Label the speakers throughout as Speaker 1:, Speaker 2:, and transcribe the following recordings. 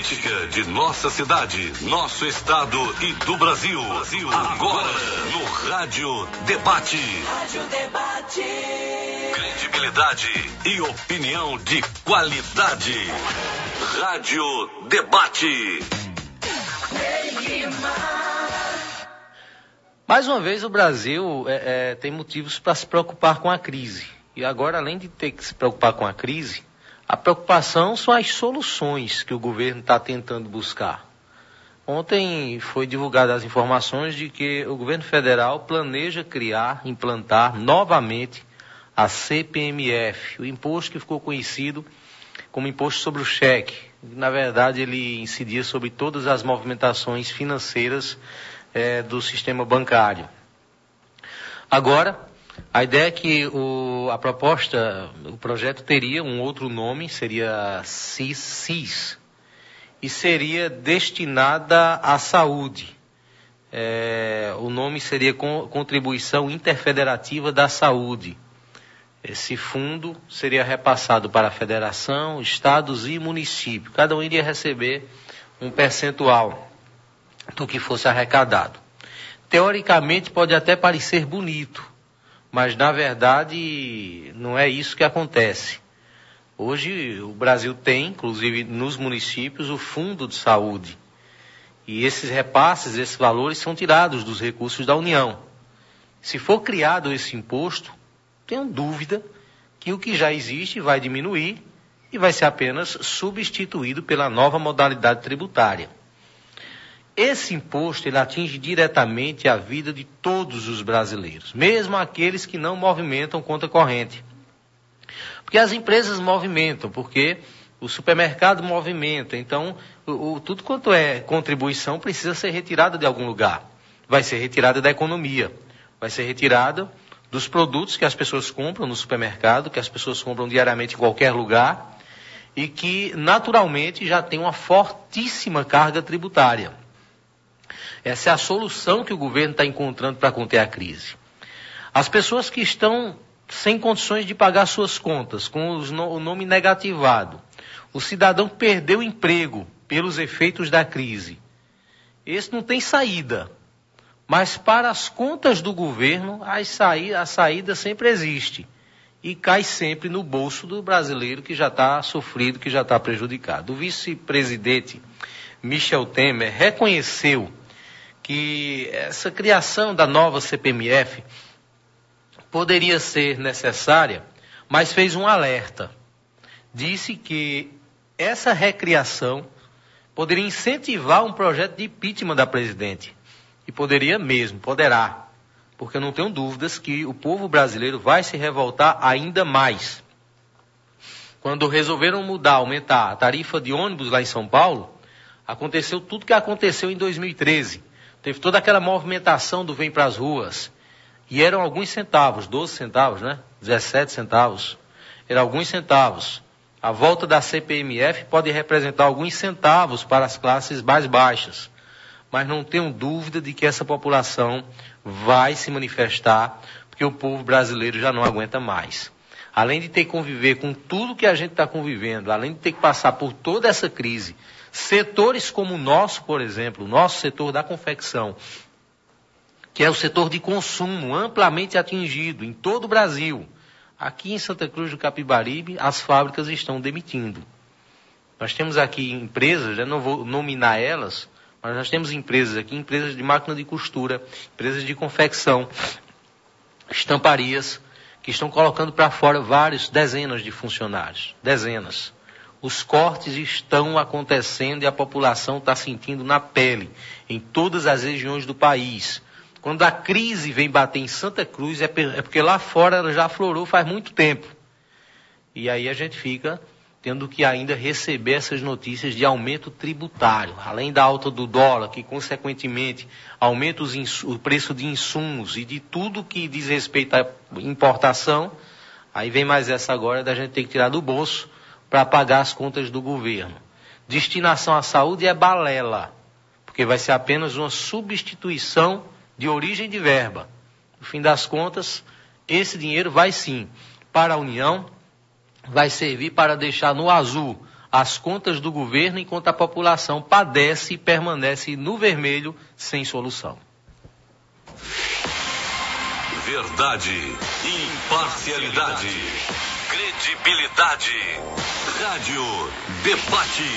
Speaker 1: política de nossa cidade, nosso estado e do Brasil. Agora, no Rádio Debate. Rádio Debate. Credibilidade e opinião de qualidade. Rádio Debate.
Speaker 2: Mais uma vez, o Brasil tem motivos para se preocupar com a crise. E agora, além de ter que se preocupar com a crise, a preocupação são as soluções que o governo está tentando buscar. Ontem foi divulgadas as informações de que o governo federal planeja implantar novamente a CPMF, o imposto que ficou conhecido como imposto sobre o cheque. Na verdade, ele incidia sobre todas as movimentações financeiras do sistema bancário. Agora, a ideia é que o projeto teria um outro nome, seria CIS, e seria destinada à saúde. O nome seria Contribuição Interfederativa da Saúde. Esse fundo seria repassado para a federação, estados e municípios. Cada um iria receber um percentual do que fosse arrecadado. Teoricamente pode até parecer bonito, mas na verdade não é isso que acontece. Hoje o Brasil tem, inclusive nos municípios, o Fundo de Saúde. E esses repasses, esses valores são tirados dos recursos da União. Se for criado esse imposto, tenho dúvida que o que já existe vai diminuir e vai ser apenas substituído pela nova modalidade tributária. Esse imposto ele atinge diretamente a vida de todos os brasileiros, mesmo aqueles que não movimentam conta corrente. Porque as empresas movimentam, porque o supermercado movimenta, então tudo quanto é contribuição precisa ser retirada de algum lugar. Vai ser retirada da economia, vai ser retirada dos produtos que as pessoas compram no supermercado, que as pessoas compram diariamente em qualquer lugar, e que naturalmente já tem uma fortíssima carga tributária. Essa é a solução que o governo está encontrando para conter a crise. As pessoas que estão sem condições de pagar suas contas, com o nome negativado, o cidadão que perdeu o emprego pelos efeitos da crise, esse não tem saída. Mas para as contas do governo, a saída sempre existe. E cai sempre no bolso do brasileiro que já está sofrido, que já está prejudicado. O vice-presidente Michel Temer reconheceu que essa criação da nova CPMF poderia ser necessária, mas fez um alerta. Disse que essa recriação poderia incentivar um projeto de impeachment da presidente. E poderá, porque eu não tenho dúvidas que o povo brasileiro vai se revoltar ainda mais. Quando resolveram aumentar a tarifa de ônibus lá em São Paulo, aconteceu tudo que aconteceu em 2013. Teve toda aquela movimentação do Vem para as Ruas. E eram alguns centavos, 12 centavos, né? 17 centavos. Eram alguns centavos. A volta da CPMF pode representar alguns centavos para as classes mais baixas. Mas não tenho dúvida de que essa população vai se manifestar, porque o povo brasileiro já não aguenta mais. Além de ter que conviver com tudo que a gente está convivendo, além de ter que passar por toda essa crise, setores como o nosso, por exemplo, o nosso setor da confecção, que é o setor de consumo amplamente atingido em todo o Brasil. Aqui em Santa Cruz do Capibaribe, as fábricas estão demitindo. Nós temos aqui empresas, não vou nominar elas, mas nós temos empresas aqui, empresas de máquina de costura, empresas de confecção, estamparias, que estão colocando para fora dezenas de funcionários. Dezenas. Os cortes estão acontecendo e a população está sentindo na pele, em todas as regiões do país. Quando a crise vem bater em Santa Cruz, é porque lá fora ela já aflorou faz muito tempo. E aí a gente fica tendo que ainda receber essas notícias de aumento tributário, além da alta do dólar, que consequentemente aumenta o preço de insumos e de tudo que diz respeito à importação. Aí vem mais essa agora da gente ter que tirar do bolso para pagar as contas do governo. Destinação à saúde é balela, porque vai ser apenas uma substituição de origem de verba. No fim das contas, esse dinheiro vai sim para a União, vai servir para deixar no azul as contas do governo, enquanto a população padece e permanece no vermelho sem solução.
Speaker 1: Verdade, imparcialidade, credibilidade. Rádio Debate.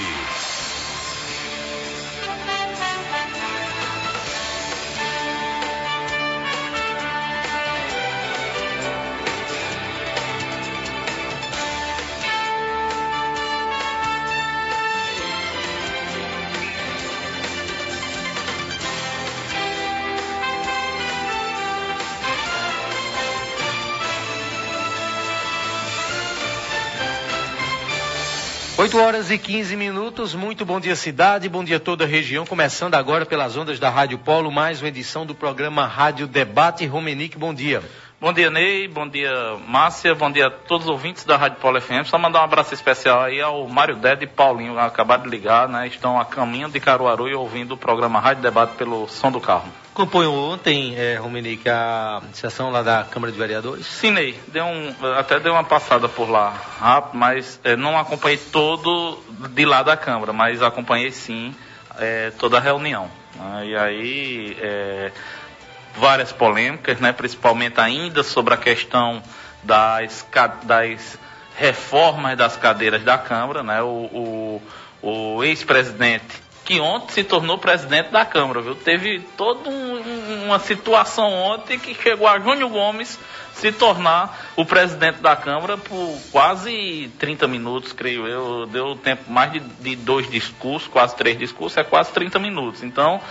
Speaker 2: Oito horas e 15 minutos, muito bom dia cidade, bom dia toda a região, começando agora pelas ondas da Rádio Polo, mais uma edição do programa Rádio Debate. Romenick, bom dia.
Speaker 3: Bom dia, Ney, bom dia, Márcia, bom dia a todos os ouvintes da Rádio Polo FM. Só mandar um abraço especial aí ao Mário Dede e Paulinho, acabaram de ligar, né? Estão a caminho de Caruaru e ouvindo o programa Rádio Debate pelo som do carro.
Speaker 2: Acompanhou ontem, Romenick, a sessão lá da Câmara de Vereadores?
Speaker 3: Sim, Ney, até dei uma passada por lá rápido, mas não acompanhei todo de lá da Câmara, mas acompanhei sim toda a reunião. E aí, várias polêmicas, né, principalmente ainda sobre a questão das reformas das cadeiras da Câmara, né, o ex-presidente, que ontem se tornou presidente da Câmara, viu? Teve toda uma situação ontem que chegou a Júnior Gomes se tornar o presidente da Câmara por quase 30 minutos, creio eu. Deu tempo mais de 2 discursos, quase 3 discursos, quase 30 minutos. Então,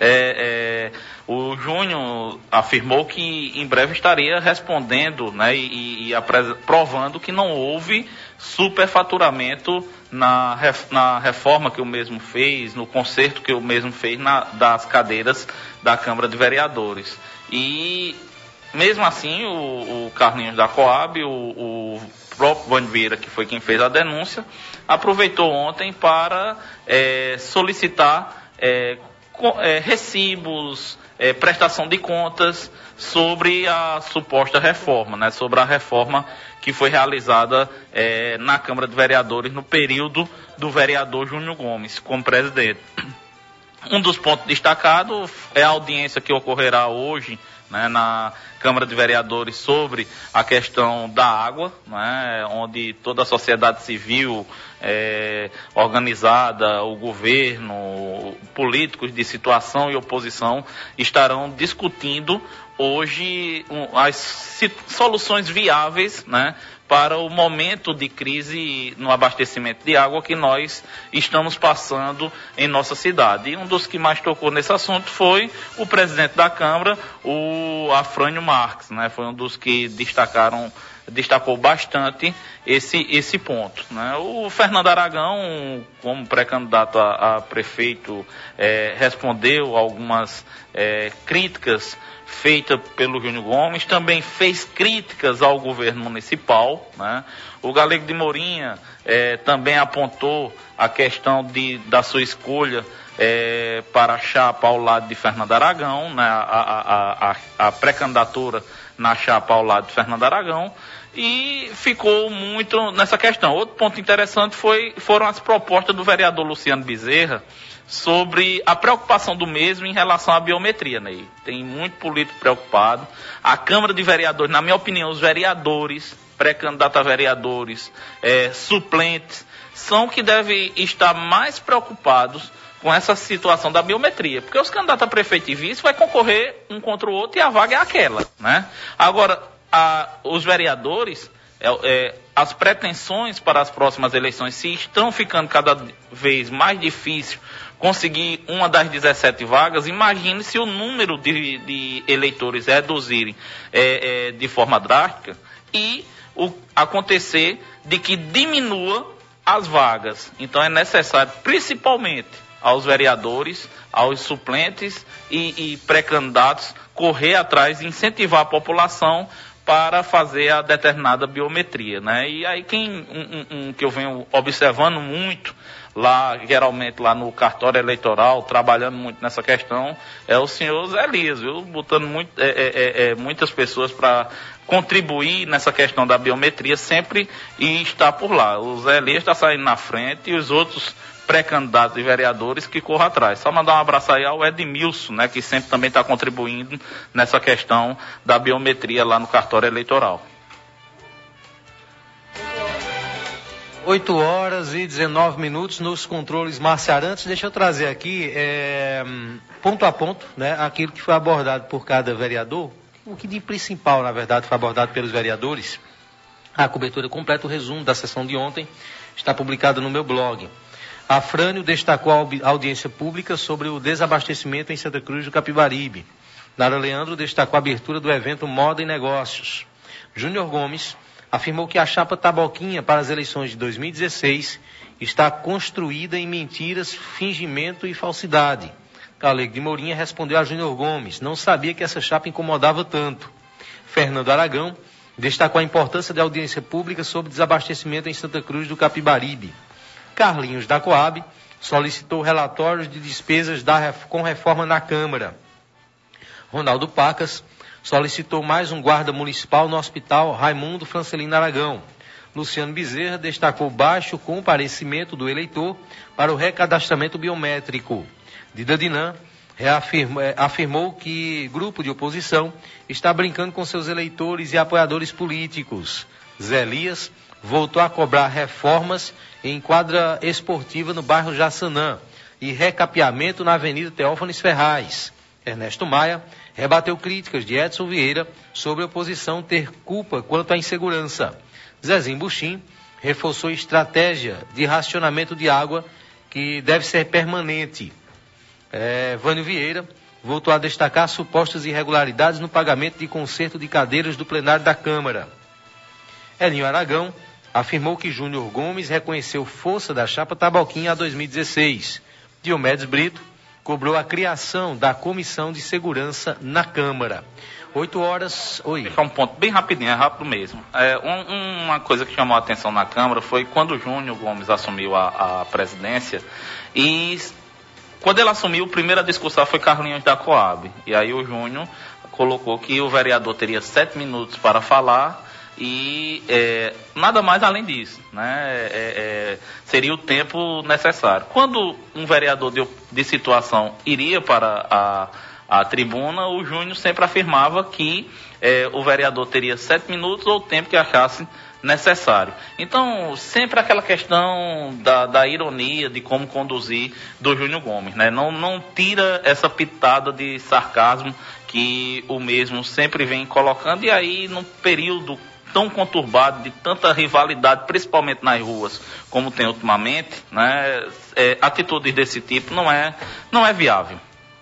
Speaker 3: o Júnior afirmou que em breve estaria respondendo, né, e provando que não houve superfaturamento na reforma que o mesmo fez, no conserto que o mesmo fez das cadeiras da Câmara de Vereadores. E mesmo assim, o Carlinhos da Coab, o próprio Vânio Vieira, que foi quem fez a denúncia, aproveitou ontem para solicitar recibos, prestação de contas sobre a suposta reforma, né, sobre a reforma que foi realizada na Câmara de Vereadores no período do vereador Júnior Gomes como presidente. Um dos pontos destacados é a audiência que ocorrerá hoje, né, na Câmara de Vereadores sobre a questão da água, né, onde toda a sociedade civil organizada, o governo, políticos de situação e oposição estarão discutindo hoje as soluções viáveis, né, para o momento de crise no abastecimento de água que nós estamos passando em nossa cidade. E um dos que mais tocou nesse assunto foi o presidente da Câmara, o Afrânio Marques, né? Foi um dos que destacou bastante esse ponto, né? O Fernando Aragão, como pré-candidato a prefeito, respondeu algumas críticas feita pelo Júnior Gomes, também fez críticas ao governo municipal, né? O Galego de Mourinha também apontou a questão da sua escolha para a chapa ao lado de Fernando Aragão, né? A pré-candidatura na chapa ao lado de Fernando Aragão, e ficou muito nessa questão. Outro ponto interessante foram as propostas do vereador Luciano Bezerra sobre a preocupação do mesmo em relação à biometria, né? Tem muito político preocupado. A Câmara de Vereadores, na minha opinião, os vereadores, pré-candidatos a vereadores, suplentes, são que devem estar mais preocupados com essa situação da biometria, porque os candidatos a prefeito e vice vai concorrer um contra o outro e a vaga é aquela, né? Agora, os vereadores, as pretensões para as próximas eleições, se estão ficando cada vez mais difícil conseguir uma das 17 vagas, imagine se o número de eleitores reduzirem de forma drástica e acontecer de que diminua as vagas. Então é necessário, principalmente aos vereadores, aos suplentes e pré-candidatos, correr atrás e incentivar a população para fazer a determinada biometria, né? E aí que eu venho observando muito lá, geralmente lá no cartório eleitoral, trabalhando muito nessa questão, é o senhor Zé Elias, viu? Botando muitas pessoas para contribuir nessa questão da biometria sempre e estar por lá. O Zé Elias está saindo na frente e os outros pré-candidatos e vereadores que corram atrás. Só mandar um abraço aí ao Edmilson, né, que sempre também está contribuindo nessa questão da biometria lá no cartório eleitoral.
Speaker 2: 8h19 nos controles marciarantes. Deixa eu trazer aqui, ponto a ponto, né, aquilo que foi abordado por cada vereador, o que de principal, na verdade, foi abordado pelos vereadores. A cobertura completa, o resumo da sessão de ontem, está publicado no meu blog. Afrânio destacou a audiência pública sobre o desabastecimento em Santa Cruz do Capibaribe. Nara Leandro destacou a abertura do evento Moda e Negócios. Júnior Gomes afirmou que a chapa Taboquinha para as eleições de 2016 está construída em mentiras, fingimento e falsidade. Calego de Mourinha respondeu a Júnior Gomes, não sabia que essa chapa incomodava tanto. Fernando Aragão destacou a importância da audiência pública sobre desabastecimento em Santa Cruz do Capibaribe. Carlinhos da Coab solicitou relatórios de despesas com reforma na Câmara. Ronaldo Pacas solicitou mais um guarda municipal no Hospital Raimundo Francelino Aragão. Luciano Bezerra destacou baixo comparecimento do eleitor para o recadastramento biométrico. Dida Dinan afirmou que grupo de oposição está brincando com seus eleitores e apoiadores políticos. Zé Elias voltou a cobrar reformas em quadra esportiva no bairro Jaçanã e recapeamento na Avenida Teófanes Ferraz. Ernesto Maia rebateu críticas de Edson Vieira sobre a oposição ter culpa quanto à insegurança. Zezinho Buxim reforçou estratégia de racionamento de água que deve ser permanente. Vânio Vieira voltou a destacar supostas irregularidades no pagamento de conserto de cadeiras do plenário da Câmara. Elinho Aragão afirmou que Júnior Gomes reconheceu força da chapa Taboquinha a 2016. Diomedes Brito cobrou a criação da Comissão de Segurança na Câmara. 8h. Oi.
Speaker 3: Vou um ponto bem rapidinho, é rápido mesmo. Uma coisa que chamou a atenção na Câmara foi quando o Júnior Gomes assumiu a presidência e quando ele assumiu, a primeira discussão foi Carlinhos da Coab. E aí o Júnior colocou que o vereador teria 7 minutos para falar e nada mais além disso, né? Seria o tempo necessário. Quando um vereador de situação iria para a tribuna, o Júnior sempre afirmava que o vereador teria 7 minutos ou o tempo que achasse necessário. Então, sempre aquela questão da ironia de como conduzir do Júnior Gomes, né? Não tira essa pitada de sarcasmo que o mesmo sempre vem colocando, e aí num período tão conturbado, de tanta rivalidade, principalmente nas ruas, como tem ultimamente, né? Atitudes desse tipo não é viável.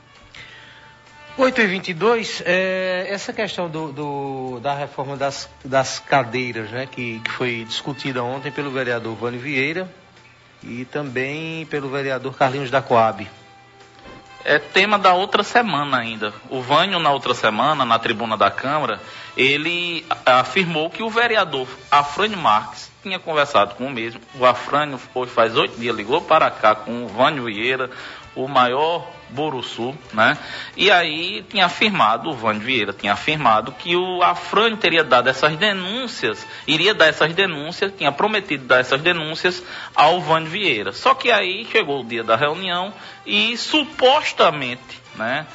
Speaker 2: 8h22, essa questão da reforma das cadeiras, né, que foi discutida ontem pelo vereador Vânio Vieira e também pelo vereador Carlinhos da Coab.
Speaker 3: É tema da outra semana ainda. O Vânio, na outra semana, na tribuna da Câmara, ele afirmou que o vereador Afrânio Marques tinha conversado com o mesmo. O Afrânio, faz 8 dias, ligou para cá com o Vânio Vieira, o maior Boruçu, né? E aí o Vânio Vieira tinha afirmado que o Afrânio teria dado essas denúncias, tinha prometido dar essas denúncias ao Vânio Vieira. Só que aí chegou o dia da reunião e supostamente, né,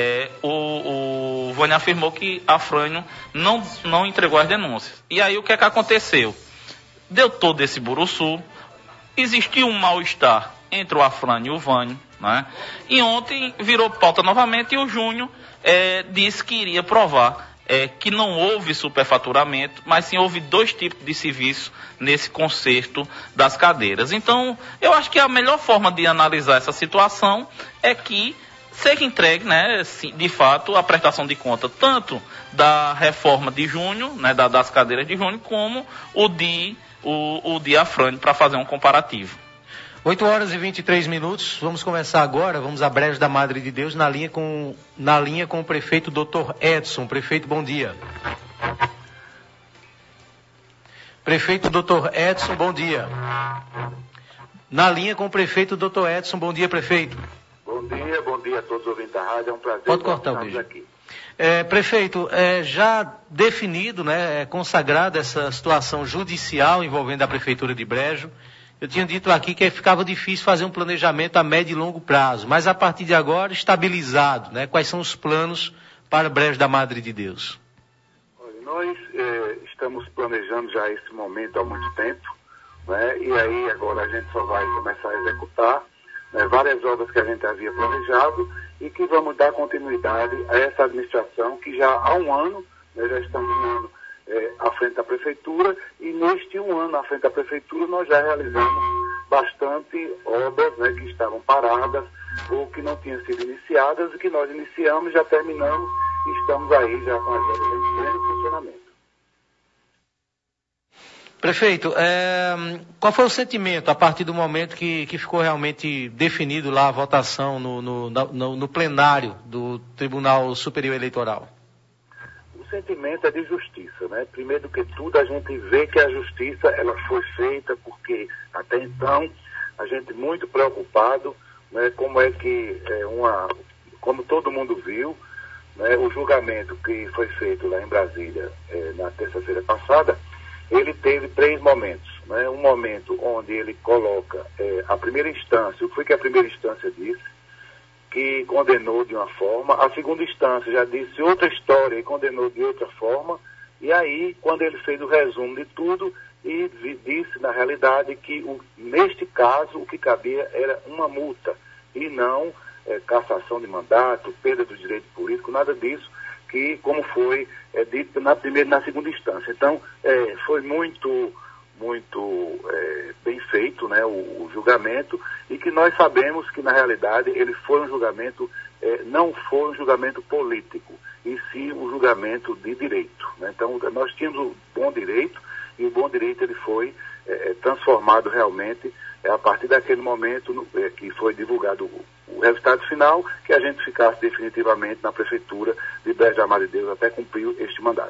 Speaker 3: o Vânio afirmou que Afrânio não entregou as denúncias. E aí o que é que aconteceu? Deu todo esse Boruçu, existiu um mal-estar entre o Afrânio e o Vânio, né? E ontem virou pauta novamente e o Júnior disse que iria provar que não houve superfaturamento, mas sim houve 2 tipos de serviço nesse conserto das cadeiras. Então, eu acho que a melhor forma de analisar essa situação é que seja entregue, né, de fato, a prestação de conta tanto da reforma de Júnior, né, das cadeiras de Júnior, como o de Afrânio, para fazer um comparativo.
Speaker 2: 8h23, vamos começar agora, vamos a Brejo da Madre de Deus, na linha com o prefeito Dr. Edson. Prefeito, bom dia. Prefeito Dr. Edson, bom dia. Na linha com o prefeito Dr. Edson, bom dia, prefeito.
Speaker 4: Bom dia a todos os ouvintes da rádio, é um prazer.
Speaker 2: Pode cortar o beijo.
Speaker 4: Aqui.
Speaker 2: Prefeito, já definido, né, consagrada essa situação judicial envolvendo a Prefeitura de Brejo, eu tinha dito aqui que ficava difícil fazer um planejamento a médio e longo prazo, mas a partir de agora, estabilizado, né, quais são os planos para Brejo da Madre de Deus?
Speaker 4: Olha, nós estamos planejando já esse momento há muito tempo, né, e aí agora a gente só vai começar a executar, né, várias obras que a gente havia planejado e que vamos dar continuidade a essa administração que já há um ano, né, já estamos um ano à frente da Prefeitura, e neste um ano à frente da Prefeitura nós já realizamos bastante obras, né, que estavam paradas ou que não tinham sido iniciadas e que nós iniciamos, já terminamos e estamos aí já com as obras em pleno funcionamento.
Speaker 2: Prefeito, qual foi o sentimento a partir do momento que ficou realmente definido lá a votação no plenário do Tribunal Superior Eleitoral?
Speaker 4: O sentimento é de justiça, né? Primeiro do que tudo, a gente vê que a justiça ela foi feita porque até então a gente muito preocupado, né, como é que como todo mundo viu, né, o julgamento que foi feito lá em Brasília na terça-feira passada, ele teve 3 momentos, né? Um momento onde ele coloca a primeira instância, o que foi que a primeira instância disse, que condenou de uma forma, a segunda instância já disse outra história e condenou de outra forma, e aí, quando ele fez o resumo de tudo, e disse, na realidade, que neste caso o que cabia era uma multa, e não cassação de mandato, perda do direito político, nada disso, que como foi dito na primeira e na segunda instância. Então, foi muito bem feito, né, o julgamento, e que nós sabemos que, na realidade, ele foi um julgamento, não foi um julgamento político, e sim um julgamento de direito, né? Então, nós tínhamos o bom direito, e o bom direito ele foi transformado realmente a partir daquele momento que foi divulgado o resultado final, que a gente ficasse definitivamente na Prefeitura de Brejo da Madre de Deus até cumprir este mandato.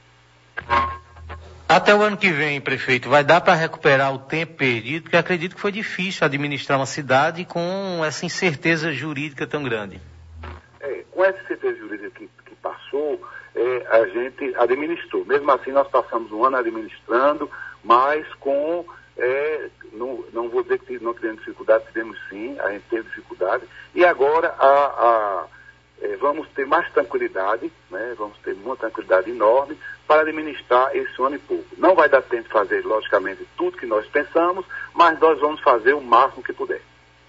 Speaker 2: Até o ano que vem, prefeito, vai dar para recuperar o tempo perdido? Porque acredito que foi difícil administrar uma cidade com essa incerteza jurídica tão grande.
Speaker 4: Com essa incerteza jurídica que passou, a gente administrou. Mesmo assim, nós passamos um ano administrando, mas com... não vou dizer que não tivemos dificuldade, tivemos sim, a gente teve dificuldade. E agora vamos ter mais tranquilidade, né? Vamos ter uma tranquilidade enorme para administrar esse ano e pouco. Não vai dar tempo de fazer, logicamente, tudo que nós pensamos, mas nós vamos fazer o máximo que puder.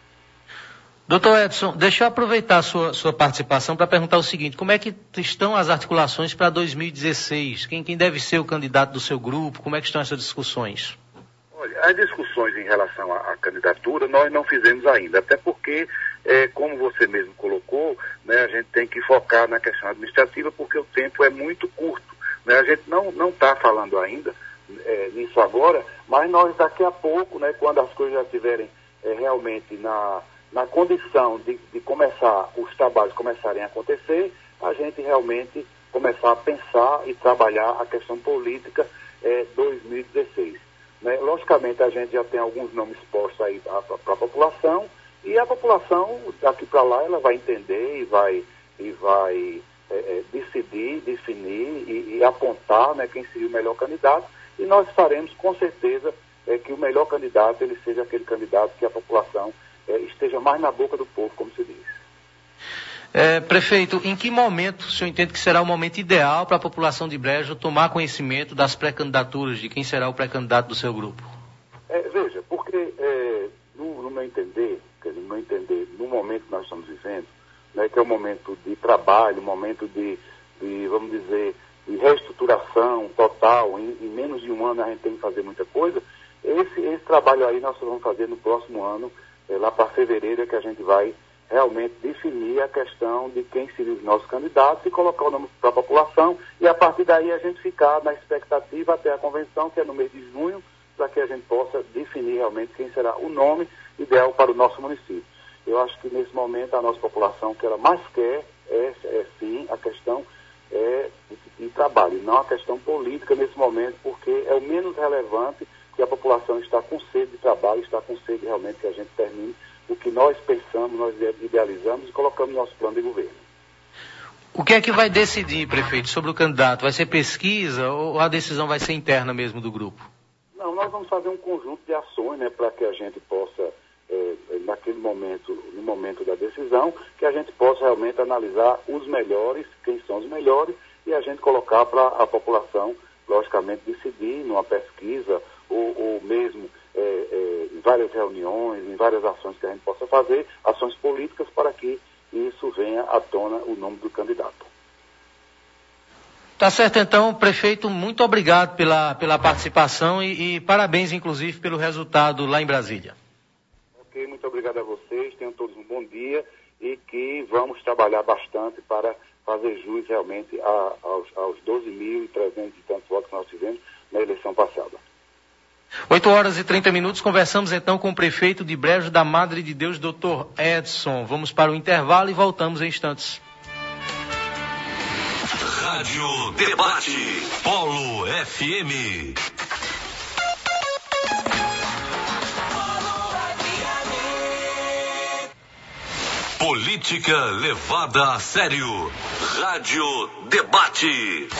Speaker 2: Doutor Edson, deixa eu aproveitar a sua participação para perguntar o seguinte: como é que estão as articulações para 2016? Quem deve ser o candidato do seu grupo? Como é que estão essas discussões?
Speaker 4: Olha, as discussões em relação à candidatura nós não fizemos ainda, até porque, como você mesmo colocou, né, a gente tem que focar na questão administrativa porque o tempo é muito curto, né? A gente não está falando ainda nisso agora, mas nós daqui a pouco, né, quando as coisas já estiverem realmente na condição de começar, os trabalhos começarem a acontecer, a gente realmente começar a pensar e trabalhar a questão política 2016. Né? Logicamente, a gente já tem alguns nomes postos aí para a população, e a população, daqui para lá, ela vai entender e vai decidir, definir e apontar, né, quem seria o melhor candidato, e nós faremos, com certeza, que o melhor candidato ele seja aquele candidato que a população esteja mais na boca do povo, como se diz.
Speaker 2: Prefeito, em que momento o senhor entende que será o momento ideal para a população de Brejo tomar conhecimento das pré-candidaturas, de quem será o pré-candidato do seu grupo?
Speaker 4: Veja, porque no meu entender, no momento que nós estamos vivendo, né, que é um momento de trabalho, um momento de vamos dizer, de reestruturação total, em menos de um ano a gente tem que fazer muita coisa, esse trabalho aí nós vamos fazer no próximo ano, lá para fevereiro, é que a gente vai realmente definir a questão de quem seriam os nossos candidatos e colocar o nome para a população, e a partir daí a gente ficar na expectativa até a convenção, que é no mês de junho, para que a gente possa definir realmente quem será o nome ideal para o nosso município. Eu acho que nesse momento a nossa população, que ela mais quer sim a questão de trabalho, não a questão política nesse momento, porque é o menos relevante, que a população está com sede de trabalho, está com sede realmente que a gente termine o que nós pensamos, nós idealizamos e colocamos no nosso plano de governo.
Speaker 2: O que é que vai decidir, prefeito, sobre o candidato? Vai ser pesquisa ou a decisão vai ser interna mesmo do grupo?
Speaker 4: Não, nós vamos fazer um conjunto de ações, né, para que a gente possa, naquele momento, no momento da decisão, que a gente possa realmente analisar os melhores, quem são os melhores, e a gente colocar para a população, logicamente, decidir numa pesquisa ou mesmo em várias reuniões, em várias ações que a gente possa fazer, ações políticas para que isso venha à tona o nome do candidato.
Speaker 2: Tá certo, então, prefeito, muito obrigado pela participação e parabéns, inclusive, pelo resultado lá em Brasília.
Speaker 4: Ok, muito obrigado a vocês, tenham todos um bom dia e que vamos trabalhar bastante para fazer jus realmente aos 12.300 e tantos votos que nós tivemos na eleição passada.
Speaker 2: 8h30, conversamos então com o prefeito de Brejo da Madre de Deus, Dr. Edson. Vamos para o intervalo e voltamos em instantes.
Speaker 1: Rádio Debate, Polo FM. Política levada a sério. Rádio Debate.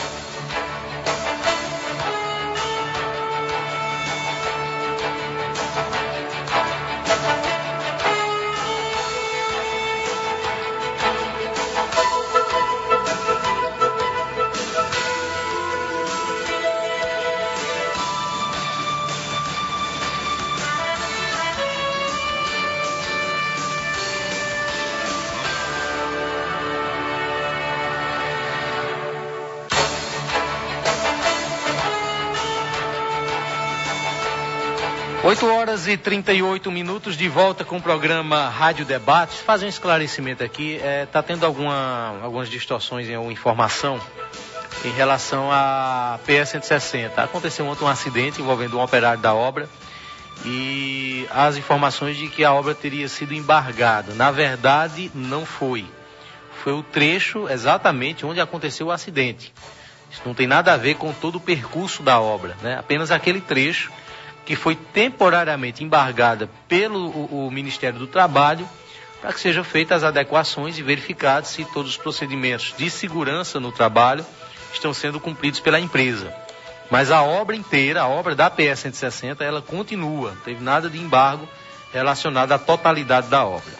Speaker 2: Oito horas e 38 minutos, de volta com o programa Rádio Debate. Fazer um esclarecimento aqui, está tendo algumas distorções em alguma informação em relação à PS-160. Aconteceu ontem um acidente envolvendo um operário da obra e as informações de que a obra teria sido embargada. Na verdade, não foi. Foi o trecho exatamente onde aconteceu o acidente. Isso não tem nada a ver com todo o percurso da obra, né? Apenas aquele trecho que foi temporariamente embargada pelo o Ministério do Trabalho para que sejam feitas as adequações e verificado se todos os procedimentos de segurança no trabalho estão sendo cumpridos pela empresa. Mas a obra inteira, a obra da PS-160, ela continua, não teve nada de embargo relacionado à totalidade da obra.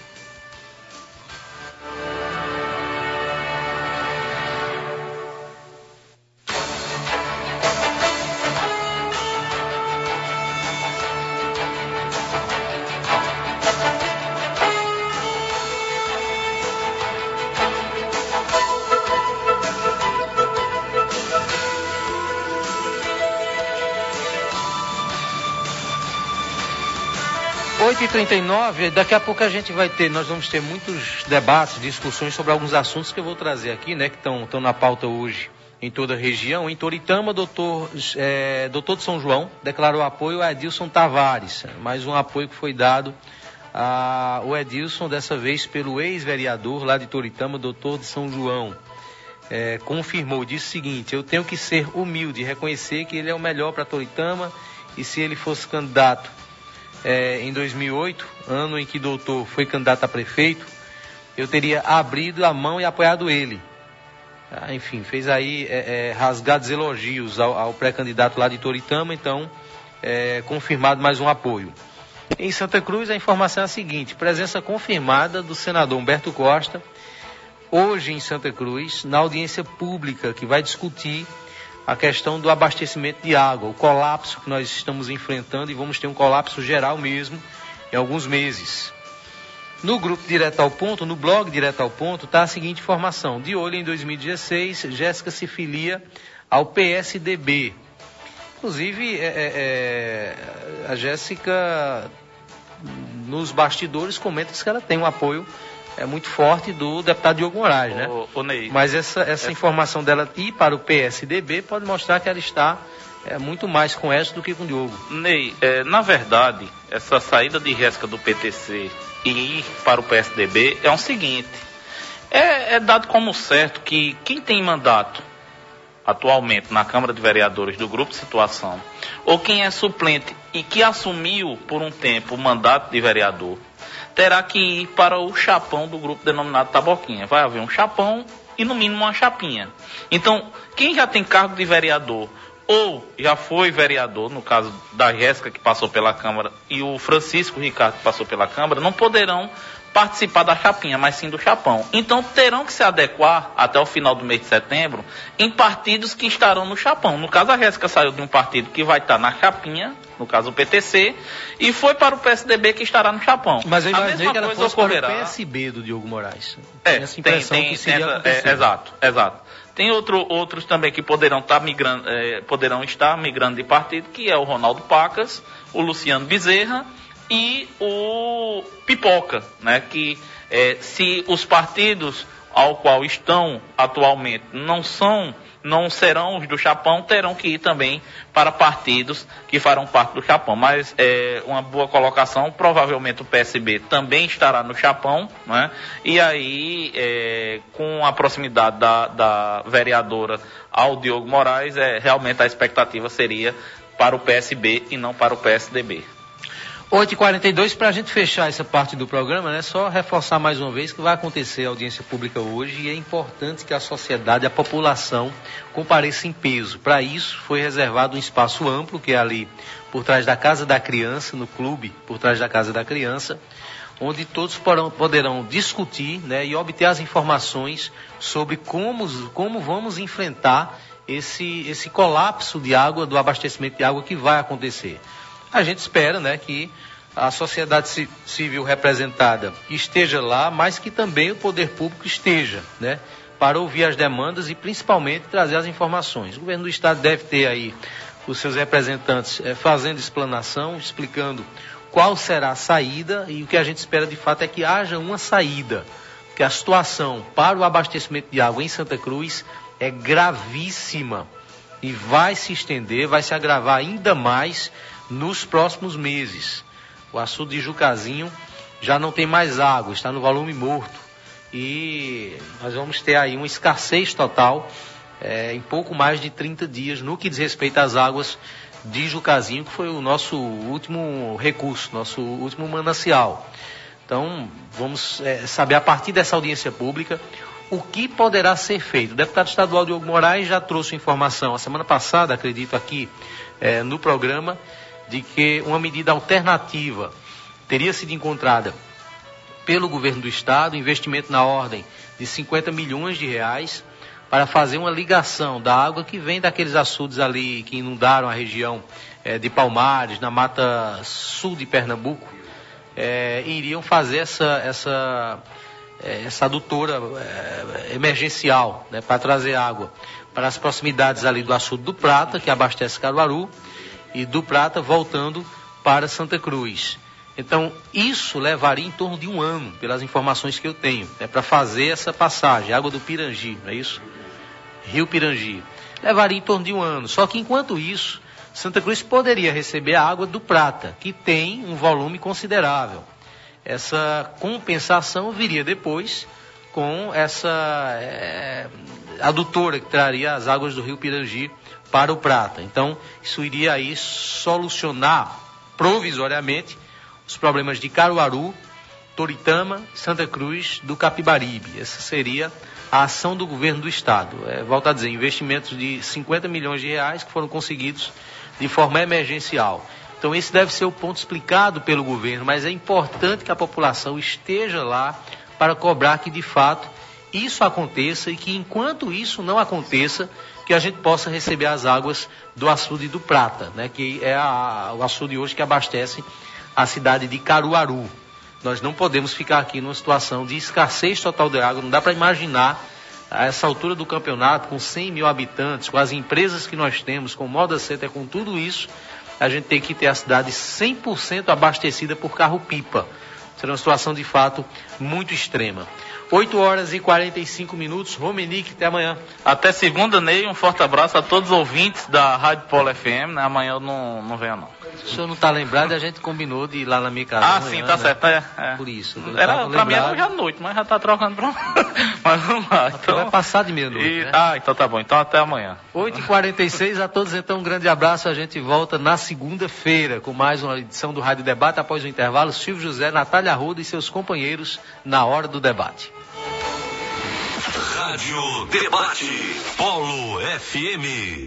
Speaker 2: Oito e 39, daqui a pouco nós vamos ter muitos debates, discussões sobre alguns assuntos que eu vou trazer aqui, né, que estão na pauta hoje em toda a região. Em Toritama, doutor de São João declarou apoio a Edilson Tavares, mais um apoio que foi dado ao Edilson, dessa vez pelo ex-vereador lá de Toritama, doutor de São João. Confirmou, disse o seguinte: eu tenho que ser humilde, reconhecer que ele é o melhor para Toritama, e se ele fosse candidato em 2008, ano em que doutor foi candidato a prefeito, eu teria abrido a mão e apoiado ele. Enfim, fez aí rasgados elogios ao pré-candidato lá de Toritama, então confirmado mais um apoio. Em Santa Cruz, a informação é a seguinte: presença confirmada do senador Humberto Costa, hoje em Santa Cruz, na audiência pública que vai discutir a questão do abastecimento de água, o colapso que nós estamos enfrentando, e vamos ter um colapso geral mesmo em alguns meses. No grupo Direto ao Ponto, no blog Direto ao Ponto, está a seguinte informação: de olho em 2016, Jéssica se filia ao PSDB. Inclusive, a Jéssica, nos bastidores, comenta que ela tem um apoio muito forte do deputado Diogo Moraes, né?
Speaker 3: Ney,
Speaker 2: mas essa informação dela ir para o PSDB pode mostrar que ela está muito mais com essa do que com o Diogo.
Speaker 3: Ney, na verdade, essa saída de Jéssica do PTC e ir para o PSDB é o seguinte: é dado como certo que quem tem mandato atualmente na Câmara de Vereadores do Grupo de Situação, ou quem é suplente e que assumiu por um tempo o mandato de vereador, terá que ir para o chapão do grupo denominado Taboquinha. Vai haver um chapão e no mínimo uma chapinha. Então, quem já tem cargo de vereador ou já foi vereador, no caso da Jéssica, que passou pela Câmara, e o Francisco Ricardo, que passou pela Câmara, não poderão participar da chapinha, mas sim do chapão. Então terão que se adequar até o final do mês de setembro em partidos que estarão no chapão. No caso, a Jéssica saiu de um partido que vai estar na chapinha, no caso o PTC, e foi para o PSDB, que estará no chapão.
Speaker 2: Mas eu imaginei que ela fosse para o PSB do Diogo Moraes. Essa impressão que seria acontecer.
Speaker 3: Exato. Tem outros também que poderão estar migrando de partido, que é o Ronaldo Pacas, o Luciano Bezerra e o Pipoca, né? Que se os partidos ao qual estão atualmente não serão os do chapão, terão que ir também para partidos que farão parte do chapão. Mas uma boa colocação, provavelmente o PSB também estará no chapão, né? E aí, com a proximidade da vereadora ao Diogo Moraes, realmente a expectativa seria para o PSB e não para o PSDB.
Speaker 2: 8h42, para a gente fechar essa parte do programa, né? Só reforçar mais uma vez que vai acontecer a audiência pública hoje e é importante que a sociedade, a população, compareça em peso. Para isso, foi reservado um espaço amplo, que é ali por trás da Casa da Criança, no clube por trás da Casa da Criança, onde todos poderão discutir, né, e obter as informações sobre como vamos enfrentar esse colapso de água, do abastecimento de água que vai acontecer. A gente espera, né, que a sociedade civil representada esteja lá, mas que também o poder público esteja, né, para ouvir as demandas e principalmente trazer as informações. O governo do estado deve ter aí os seus representantes fazendo explanação, explicando qual será a saída, e o que a gente espera de fato é que haja uma saída, porque a situação para o abastecimento de água em Santa Cruz é gravíssima e vai se estender, vai se agravar ainda mais nos próximos meses. O açude de Jucazinho já não tem mais água, está no volume morto. E nós vamos ter aí uma escassez total em pouco mais de 30 dias no que diz respeito às águas de Jucazinho, que foi o nosso último recurso, nosso último manancial. Então, vamos saber a partir dessa audiência pública o que poderá ser feito. O deputado estadual Diogo Moraes já trouxe informação a semana passada, acredito aqui no programa, de que uma medida alternativa teria sido encontrada pelo governo do estado, investimento na ordem de 50 milhões de reais, para fazer uma ligação da água que vem daqueles açudes ali que inundaram a região de Palmares, na mata sul de Pernambuco, iriam fazer essa adutora emergencial, né, para trazer água para as proximidades ali do açude do Prata, que abastece Caruaru, e do Prata voltando para Santa Cruz. Então, isso levaria em torno de um ano, pelas informações que eu tenho, para fazer essa passagem, água do Pirangi, não é isso? Rio Pirangi. Levaria em torno de um ano. Só que, enquanto isso, Santa Cruz poderia receber a água do Prata, que tem um volume considerável. Essa compensação viria depois com essa adutora que traria as águas do Rio Pirangi para o Prata. Então, isso iria aí solucionar provisoriamente os problemas de Caruaru, Toritama, Santa Cruz do Capibaribe. Essa seria a ação do governo do estado. Volto a dizer, investimentos de 50 milhões de reais que foram conseguidos de forma emergencial. Então, esse deve ser o ponto explicado pelo governo, mas é importante que a população esteja lá para cobrar que, de fato, isso aconteça e que, enquanto isso não aconteça, que a gente possa receber as águas do açude do Prata, né, que é o açude hoje que abastece a cidade de Caruaru. Nós não podemos ficar aqui numa situação de escassez total de água. Não dá para imaginar, a essa altura do campeonato, com 100 mil habitantes, com as empresas que nós temos, com Moda Center, com tudo isso, a gente tem que ter a cidade 100% abastecida por carro-pipa. Será uma situação, de fato, muito extrema. 8h45. Romenique, até amanhã.
Speaker 3: Até segunda, Ney. Um forte abraço a todos os ouvintes da Rádio Polo FM. Né? Amanhã eu não venho, não.
Speaker 2: Se o senhor não está lembrado, a gente combinou de ir lá na minha casa.
Speaker 3: Amanhã, sim, tá, né? Certo.
Speaker 2: Por isso.
Speaker 3: Pra mim era hoje à noite, mas já tá trocando pra... Mas vamos lá.
Speaker 2: Então vai passar de meia-noite, né?
Speaker 3: Então tá bom. Então até amanhã.
Speaker 2: 8h46, a todos então um grande abraço. A gente volta na segunda-feira com mais uma edição do Rádio Debate. Após o intervalo, Silvio José, Natália Arruda e seus companheiros na Hora do Debate.
Speaker 1: Rádio Debate. Polo FM.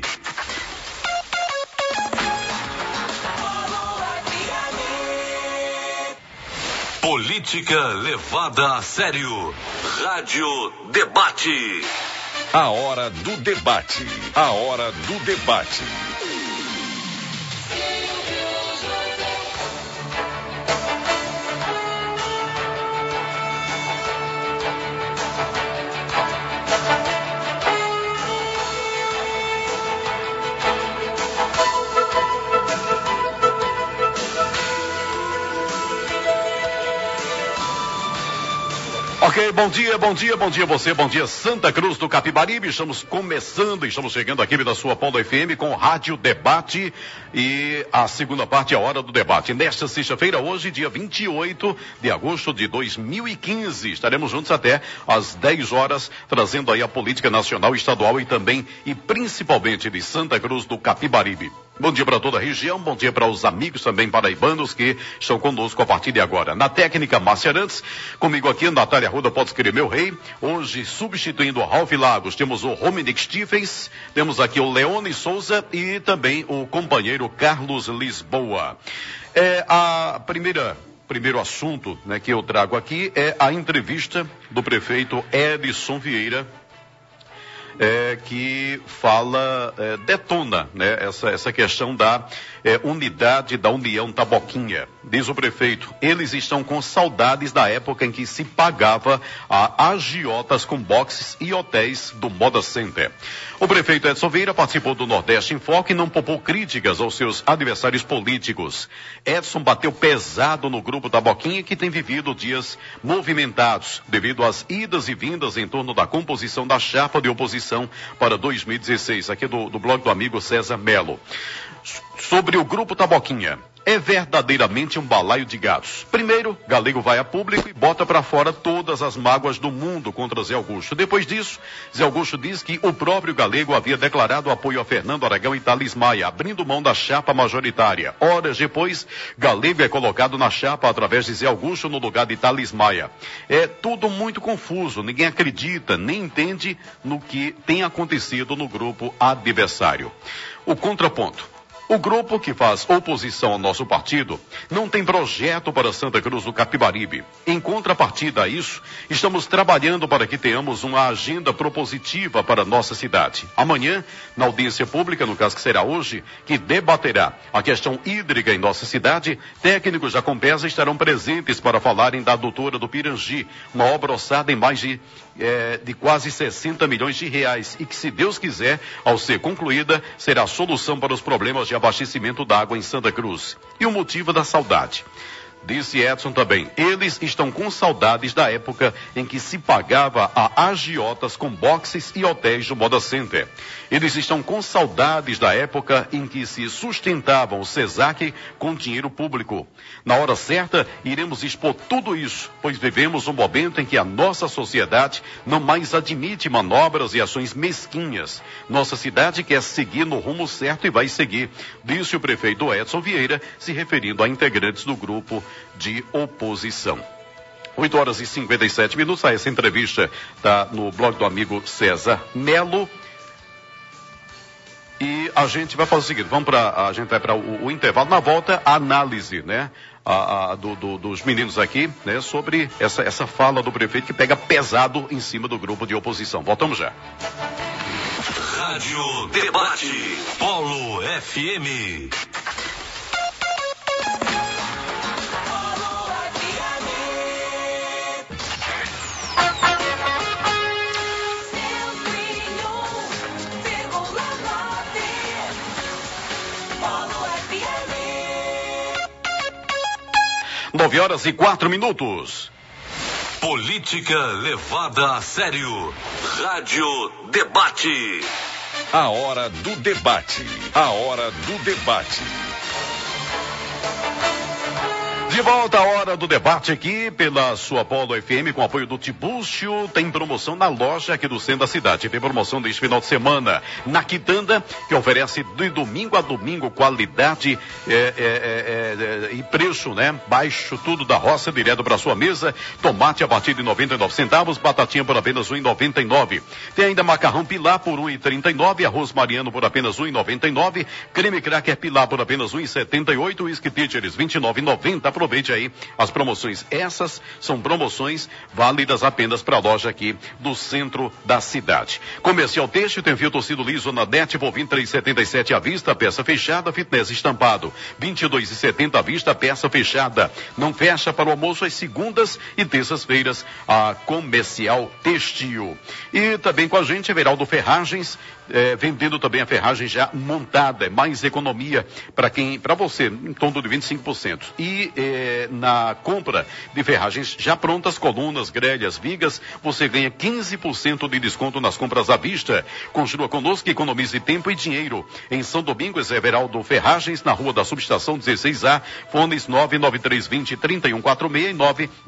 Speaker 1: Política levada a sério. Rádio Debate.
Speaker 5: A hora do debate. A hora do debate. Ok, bom dia você, bom dia Santa Cruz do Capibaribe. Estamos chegando aqui da sua Polo FM com Rádio Debate e a segunda parte é a hora do debate. Nesta sexta-feira, hoje, dia 28 de agosto de 2015, estaremos juntos até às 10 horas, trazendo aí a política nacional, estadual e também e principalmente de Santa Cruz do Capibaribe. Bom dia para toda a região, bom dia para os amigos também paraibanos que estão conosco a partir de agora. Na técnica, Márcia Arantes, comigo aqui, Natália Ruda, pode escrever meu rei. Hoje, substituindo o Ralph Lagos, temos o Rominick Stephens, temos aqui o Leone Souza e também o companheiro Carlos Lisboa. Primeiro assunto, né, que eu trago aqui é a entrevista do prefeito Edson Vieira, que fala, detona, né, essa questão da unidade da União Taboquinha. Diz o prefeito, eles estão com saudades da época em que se pagava a agiotas com boxes e hotéis do Moda Center. O prefeito Edson Vieira participou do Nordeste em Foco e não poupou críticas aos seus adversários políticos. Edson bateu pesado no grupo Taboquinha, que tem vivido dias movimentados devido às idas e vindas em torno da composição da chapa de oposição para 2016, aqui do blog do amigo César Melo. Sobre o grupo Taboquinha, é verdadeiramente um balaio de gatos. Primeiro, Galego vai a público e bota para fora todas as mágoas do mundo contra Zé Augusto. Depois disso, Zé Augusto diz que o próprio Galego havia declarado apoio a Fernando Aragão e Thales Maia, abrindo mão da chapa majoritária. Horas depois, Galego é colocado na chapa através de Zé Augusto no lugar de Thales Maia. É tudo muito confuso, ninguém acredita, nem entende no que tem acontecido no grupo adversário. O contraponto. O grupo que faz oposição ao nosso partido não tem projeto para Santa Cruz do Capibaribe. Em contrapartida a isso, estamos trabalhando para que tenhamos uma agenda propositiva para a nossa cidade. Amanhã, na audiência pública, no caso que será hoje, que debaterá a questão hídrica em nossa cidade, técnicos da Compesa estarão presentes para falarem da adutora do Pirangi, uma obra orçada em mais de quase 60 milhões de reais e que, se Deus quiser, ao ser concluída, será a solução para os problemas de abastecimento d'água em Santa Cruz. E o motivo da saudade. Disse Edson também, eles estão com saudades da época em que se pagava a agiotas com boxes e hotéis do Moda Center. Eles estão com saudades da época em que se sustentavam o SESAC com dinheiro público. Na hora certa, iremos expor tudo isso, pois vivemos um momento em que a nossa sociedade não mais admite manobras e ações mesquinhas. Nossa cidade quer seguir no rumo certo e vai seguir, disse o prefeito Edson Vieira, se referindo a integrantes do grupo de oposição. 8 horas e 57 minutos, essa entrevista está no blog do amigo César Melo. E a gente vai fazer o seguinte, a gente vai para o intervalo, na volta a análise, né, dos meninos aqui, né, sobre essa fala do prefeito que pega pesado em cima do grupo de oposição. Voltamos já.
Speaker 1: Rádio Debate, Polo FM.
Speaker 5: Nove horas e 4 minutos.
Speaker 1: Política levada a sério. Rádio Debate.
Speaker 5: A hora do debate. A hora do debate. De volta à hora do debate aqui pela sua Polo FM com apoio do Tibúcio. Tem promoção na loja aqui do centro da cidade. Tem promoção deste final de semana na Quitanda, que oferece de domingo a domingo qualidade e preço, né? Baixo, tudo da roça, direto para sua mesa. Tomate a partir de 99 centavos, batatinha por apenas R$ 1,99. Tem ainda macarrão Pilar por R$ 1,39, arroz Mariano por apenas R$ 1,99, creme cracker Pilar por apenas R$ 1,78, whisky Teachers R$ 29,90. Aproveite aí as promoções. Essas são promoções válidas apenas para a loja aqui do centro da cidade. Comercial Têxtil tem filtro tecido liso na NET por R$ 23,77 à vista, peça fechada, fitness estampado R$ 22,70 à vista, peça fechada. Não fecha para o almoço às segundas e terças-feiras a Comercial Têxtil. E também com a gente, Everaldo Ferragens, vendendo também a ferragem já montada, mais economia para você, em torno de 25%. E na compra de ferragens já prontas, colunas, grelhas, vigas, você ganha 15% de desconto nas compras à vista. Construa conosco, economize tempo e dinheiro. Em São Domingos, Everaldo Ferragens, na Rua da Subestação 16A, fones 99320-3146 e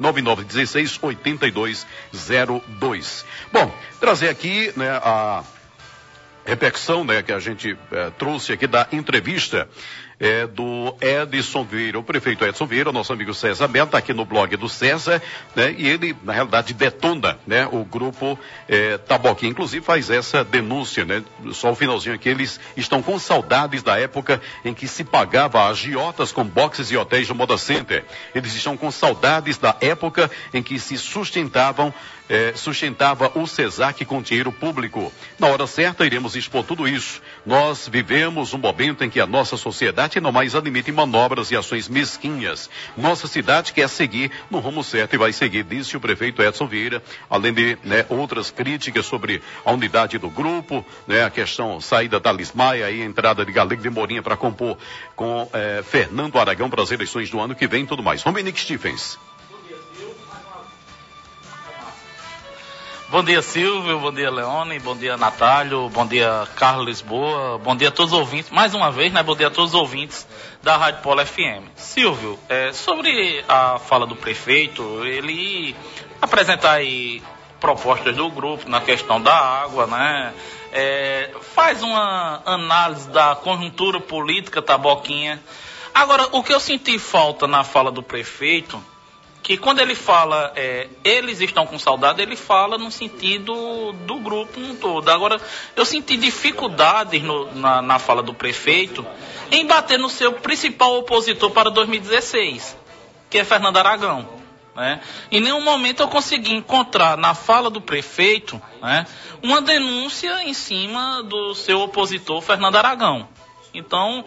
Speaker 5: 99916-8202. Bom, trazer aqui, né, a repercussão, né, que a gente trouxe aqui da entrevista do Edson Vieira, o prefeito Edson Vieira, nosso amigo César Melo, está aqui no blog do César, né, e ele, na realidade, detona, né, o grupo Taboquinha, inclusive faz essa denúncia, né, só o finalzinho aqui, eles estão com saudades da época em que se pagava agiotas com boxes e hotéis do Moda Center. Eles estão com saudades da época em que se sustentava o CESAC com dinheiro público. Na hora certa, iremos expor tudo isso. Nós vivemos um momento em que a nossa sociedade não mais admite manobras e ações mesquinhas. Nossa cidade quer seguir no rumo certo e vai seguir, disse o prefeito Edson Vieira, além de, né, outras críticas sobre a unidade do grupo, né, a questão saída da Lismaia e entrada de Galego de Morinha para compor com Fernando Aragão para as eleições do ano que vem e tudo mais. Romenick Stephens.
Speaker 3: Bom dia, Silvio, bom dia, Leone, bom dia, Natálio, bom dia, Carlos Lisboa, bom dia a todos os ouvintes, mais uma vez, né, bom dia a todos os ouvintes da Rádio Polo FM. Silvio, sobre a fala do prefeito, ele apresentar aí propostas do grupo na questão da água, né, faz uma análise da conjuntura política Taboquinha. Agora, o que eu senti falta na fala do prefeito, que quando ele fala, eles estão com saudade, ele fala no sentido do grupo um todo. Agora, eu senti dificuldades na fala do prefeito em bater no seu principal opositor para 2016, que é Fernando Aragão, né? Em nenhum momento eu consegui encontrar na fala do prefeito, né, uma denúncia em cima do seu opositor Fernando Aragão. Então,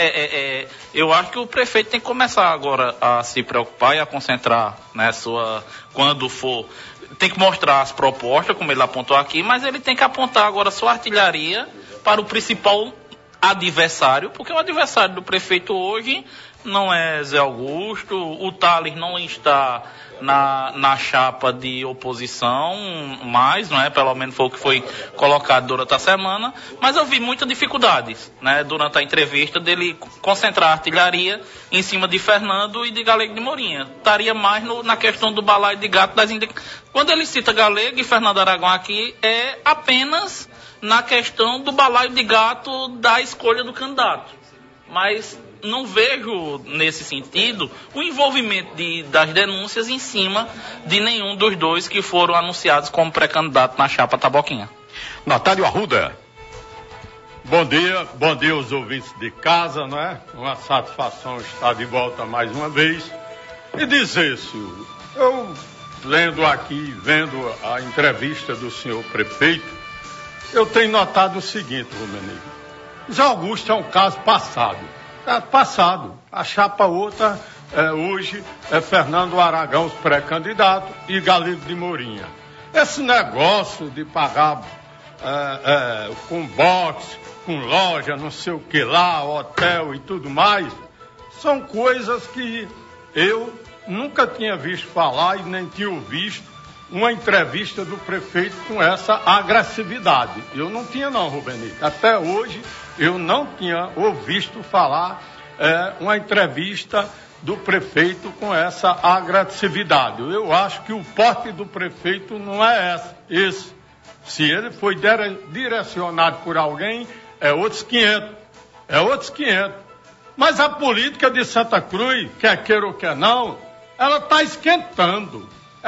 Speaker 3: eu acho que o prefeito tem que começar agora a se preocupar e a concentrar, né, quando for, tem que mostrar as propostas, como ele apontou aqui, mas ele tem que apontar agora sua artilharia para o principal adversário, porque o adversário do prefeito hoje não é Zé Augusto, o Thales não está na chapa de oposição mais, não é? Pelo menos foi o que foi colocado durante a semana, mas eu vi muitas dificuldades, né, durante a entrevista dele concentrar a artilharia em cima de Fernando e de Galego de Morinha. Estaria mais na questão do balaio de gato das Quando ele cita Galego e Fernando Aragão aqui, é apenas na questão do balaio de gato da escolha do candidato. Mas não vejo, nesse sentido, o envolvimento das denúncias em cima de nenhum dos dois que foram anunciados como pré-candidato na chapa Taboquinha.
Speaker 5: Natálio Arruda.
Speaker 6: Bom dia aos ouvintes de casa, não é? Uma satisfação estar de volta mais uma vez. E dizer, Silvio, eu vendo a entrevista do senhor prefeito, eu tenho notado o seguinte, Romenick. Zé Augusto é um caso passado. A chapa outra hoje é Fernando Aragão, os pré-candidatos, e Galego de Morinha. Esse negócio de pagar com box, com loja, não sei o que lá, hotel e tudo mais, são coisas que eu nunca tinha visto falar e nem tinha visto uma entrevista do prefeito com essa agressividade. Eu não tinha não, Romenick. Até hoje eu não tinha ouvido falar uma entrevista do prefeito com essa agressividade. Eu acho que o porte do prefeito não é esse. Se ele foi direcionado por alguém, é outros 500. Mas a política de Santa Cruz, quer queira ou quer não, ela está esquentando.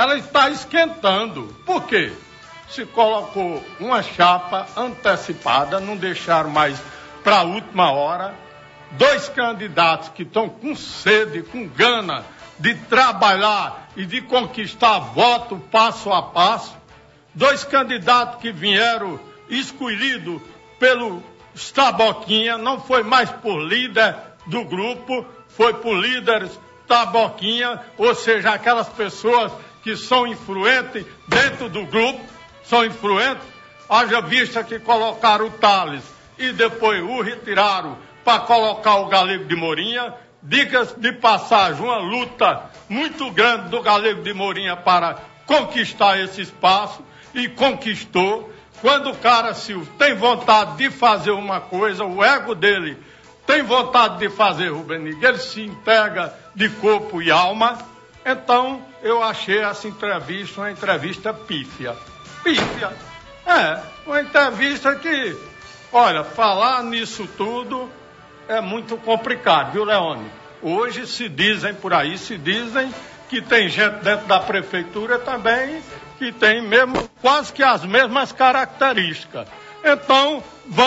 Speaker 6: Por quê? Se colocou uma chapa antecipada, não deixaram mais para a última hora. 2 candidatos que estão com sede, com gana de trabalhar e de conquistar voto passo a passo. 2 candidatos que vieram escolhidos pelo Taboquinha, não foi mais por líder do grupo, foi por líderes Taboquinha, ou seja, aquelas pessoas que são influentes dentro do grupo, são influentes. Haja vista que colocaram o Tales e depois o retiraram para colocar o Galego de Morinha. Diga-se de passagem, uma luta muito grande do Galego de Morinha para conquistar esse espaço, e conquistou. Quando o cara, Silvio, tem vontade de fazer uma coisa, o ego dele tem vontade de fazer, Rubenig, ele se entrega de corpo e alma. Então, eu achei essa entrevista uma entrevista pífia. Uma entrevista que, olha, falar nisso tudo é muito complicado, viu, Leone? Hoje se dizem por aí, que tem gente dentro da prefeitura também que tem mesmo, quase que as mesmas características. Então,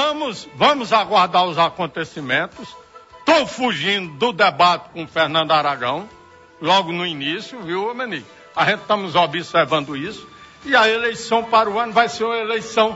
Speaker 6: vamos aguardar os acontecimentos. Estou fugindo do debate com o Fernando Aragão, logo no início, viu, Menique? A gente estamos observando isso. E a eleição para o ano vai ser uma eleição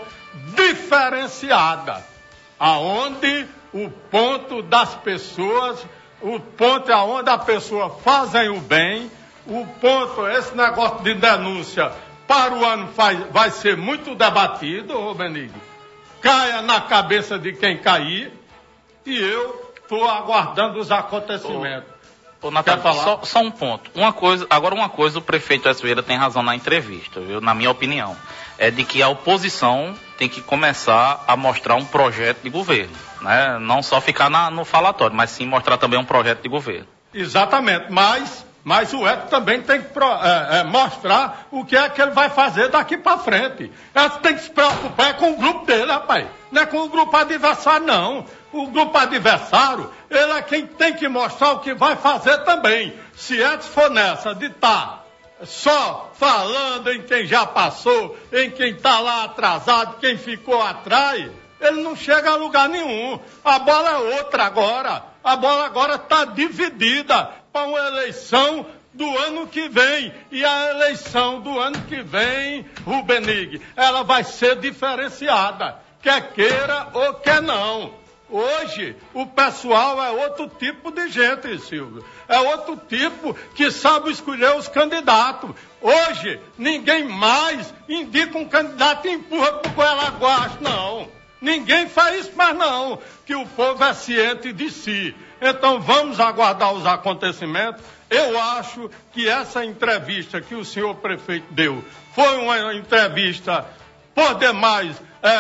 Speaker 6: diferenciada, aonde o ponto das pessoas, o ponto é onde a pessoa fazem o bem, o ponto, esse negócio de denúncia para o ano vai ser muito debatido, ô Benigno. Caia na cabeça de quem cair, e eu estou aguardando os acontecimentos.
Speaker 3: Ô Natália, só um ponto. Uma coisa, o prefeito Edson Vieira tem razão na entrevista, viu? Na minha opinião, é de que a oposição tem que começar a mostrar um projeto de governo, né? Não só ficar no falatório, mas sim mostrar também um projeto de governo.
Speaker 6: Exatamente, mas o Edson também tem que mostrar o que é que ele vai fazer daqui para frente. Ele tem que se preocupar com o grupo dele, rapaz. Não é com o grupo adversário, não. O grupo adversário, ele é quem tem que mostrar o que vai fazer também. Se Edson for nessa de estar só falando em quem já passou, em quem está lá atrasado, quem ficou atrás, ele não chega a lugar nenhum. A bola é outra agora. A bola agora está dividida para uma eleição do ano que vem. E a eleição do ano que vem, Rubenig, ela vai ser diferenciada, quer queira ou quer não. Hoje, o pessoal é outro tipo de gente, Silvio. É outro tipo que sabe escolher os candidatos. Hoje, ninguém mais indica um candidato e empurra para o goela abaixo, não. Ninguém faz isso mais não, que o povo é ciente de si. Então, vamos aguardar os acontecimentos. Eu acho que essa entrevista que o senhor prefeito deu foi uma entrevista, por demais,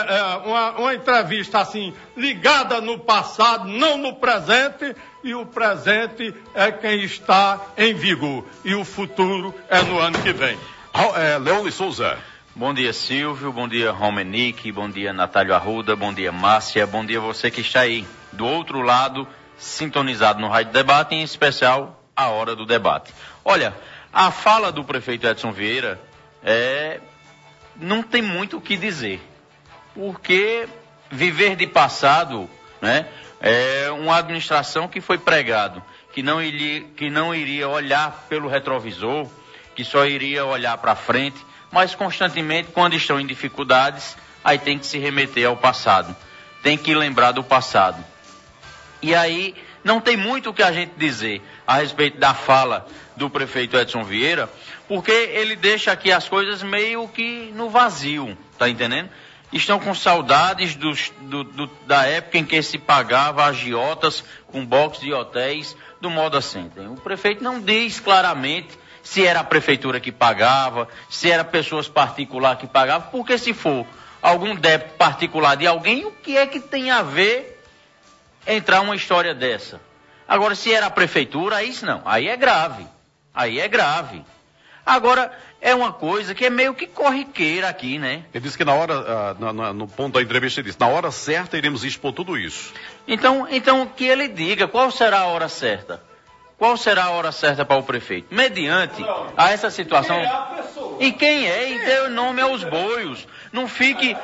Speaker 6: uma entrevista assim, ligada no passado, não no presente, e o presente é quem está em vigor, e o futuro é no ano que vem.
Speaker 5: Leone Souza.
Speaker 7: Bom dia, Silvio, bom dia, Romenick, bom dia, Natálio Arruda, bom dia, Márcia, bom dia você que está aí, do outro lado, sintonizado no Rádio Debate, em especial, a hora do debate. Olha, a fala do prefeito Edson Vieira não tem muito o que dizer, porque viver de passado, né, é uma administração que foi pregado, que não iria olhar pelo retrovisor, que só iria olhar para frente, mas constantemente, quando estão em dificuldades, aí tem que se remeter ao passado, tem que lembrar do passado. E aí não tem muito o que a gente dizer a respeito da fala do prefeito Edson Vieira, porque ele deixa aqui as coisas meio que no vazio, tá entendendo? Estão com saudades da época em que se pagava agiotas com box de hotéis do Moda Center. O prefeito não diz claramente se era a prefeitura que pagava, se era pessoas particulares que pagavam, porque se for algum débito particular de alguém, o que é que tem a ver entrar uma história dessa? Agora, se era a prefeitura, aí não. Aí é grave. Agora, é uma coisa que é meio que corriqueira aqui, né?
Speaker 5: Ele disse que na hora, no ponto da entrevista, ele disse, na hora certa iremos expor tudo isso.
Speaker 7: Então que ele diga qual será a hora certa. Qual será a hora certa para o prefeito? Mediante a essa situação.
Speaker 6: Quem é a pessoa?
Speaker 7: E quem é? E dê o nome aos boios. Não fique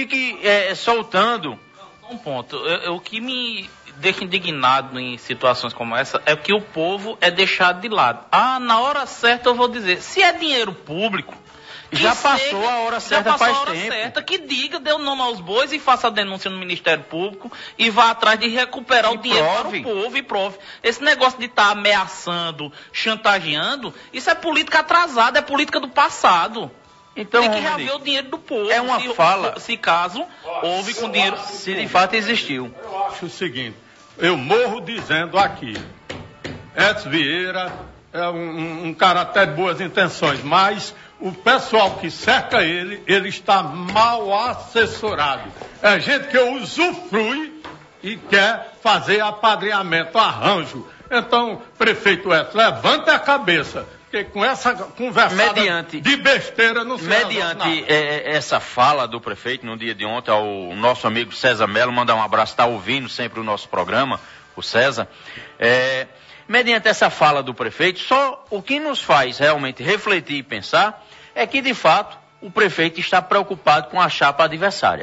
Speaker 7: soltando.
Speaker 3: Um ponto. O que me deixa indignado em situações como essa é que o povo é deixado de lado. Na hora certa eu vou dizer, se é dinheiro público,
Speaker 7: já passou a hora certa faz tempo.
Speaker 3: Certa, que diga, dê o nome aos bois e faça a denúncia no Ministério Público e vá atrás de recuperar o dinheiro para o povo e prove. Esse negócio de estar ameaçando, chantageando, isso é política atrasada, é política do passado.
Speaker 7: Então,
Speaker 3: tem que reaver o dinheiro do povo.
Speaker 7: É uma fala.
Speaker 3: Se caso houve com dinheiro.
Speaker 7: Se de fato existiu.
Speaker 6: Eu acho o seguinte, eu morro dizendo aqui, Edson Vieira é um cara até de boas intenções, mas o pessoal que cerca ele está mal assessorado. É gente que usufrui e quer fazer apadrinhamento, arranjo. Então, prefeito Edson, levanta a cabeça. Porque com essa conversa de besteira não se
Speaker 7: mediante essa fala do prefeito no dia de ontem ao nosso amigo César Melo, mandar um abraço, está ouvindo sempre o nosso programa, o César. Mediante essa fala do prefeito, só o que nos faz realmente refletir e pensar é que, de fato, o prefeito está preocupado com a chapa adversária.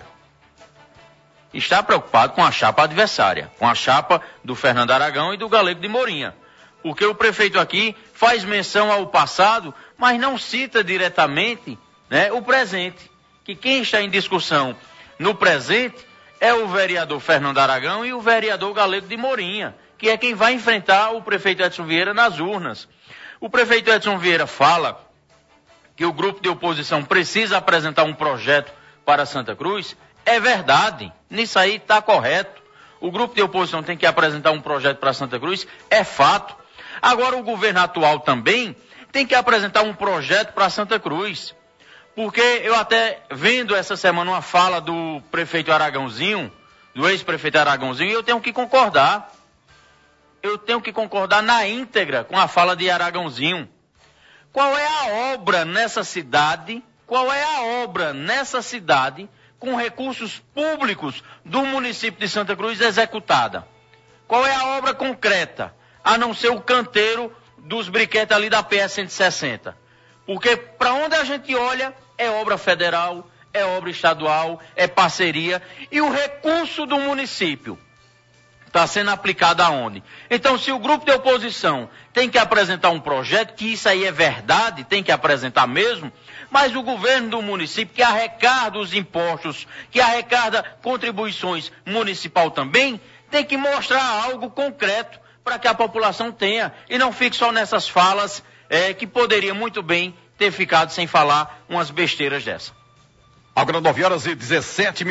Speaker 7: Está preocupado com a chapa adversária, com a chapa do Fernando Aragão e do Galego de Morinha. Porque o prefeito aqui faz menção ao passado, mas não cita diretamente, né, o presente. Que quem está em discussão no presente é o vereador Fernando Aragão e o vereador Galego de Morinha, que é quem vai enfrentar o prefeito Edson Vieira nas urnas. O prefeito Edson Vieira fala que o grupo de oposição precisa apresentar um projeto para Santa Cruz. É verdade, nisso aí está correto. O grupo de oposição tem que apresentar um projeto para Santa Cruz, é fato. Agora o governo atual também tem que apresentar um projeto para Santa Cruz. Porque eu até vendo essa semana uma fala do prefeito Aragãozinho, do ex-prefeito Aragãozinho, e eu tenho que concordar. Eu tenho que concordar na íntegra com a fala de Aragãozinho. Qual é a obra nessa cidade? Qual é a obra nessa cidade com recursos públicos do município de Santa Cruz executada? Qual é a obra concreta? A não ser o canteiro dos briquetes ali da PS 160. Porque para onde a gente olha, é obra federal, é obra estadual, é parceria. E o recurso do município está sendo aplicado aonde? Então, se o grupo de oposição tem que apresentar um projeto, que isso aí é verdade, tem que apresentar mesmo, mas o governo do município, que arrecada os impostos, que arrecada contribuições municipal também, tem que mostrar algo concreto para que a população tenha, e não fique só nessas falas que poderia muito bem ter ficado sem falar umas besteiras dessa.
Speaker 5: Agora 9h17,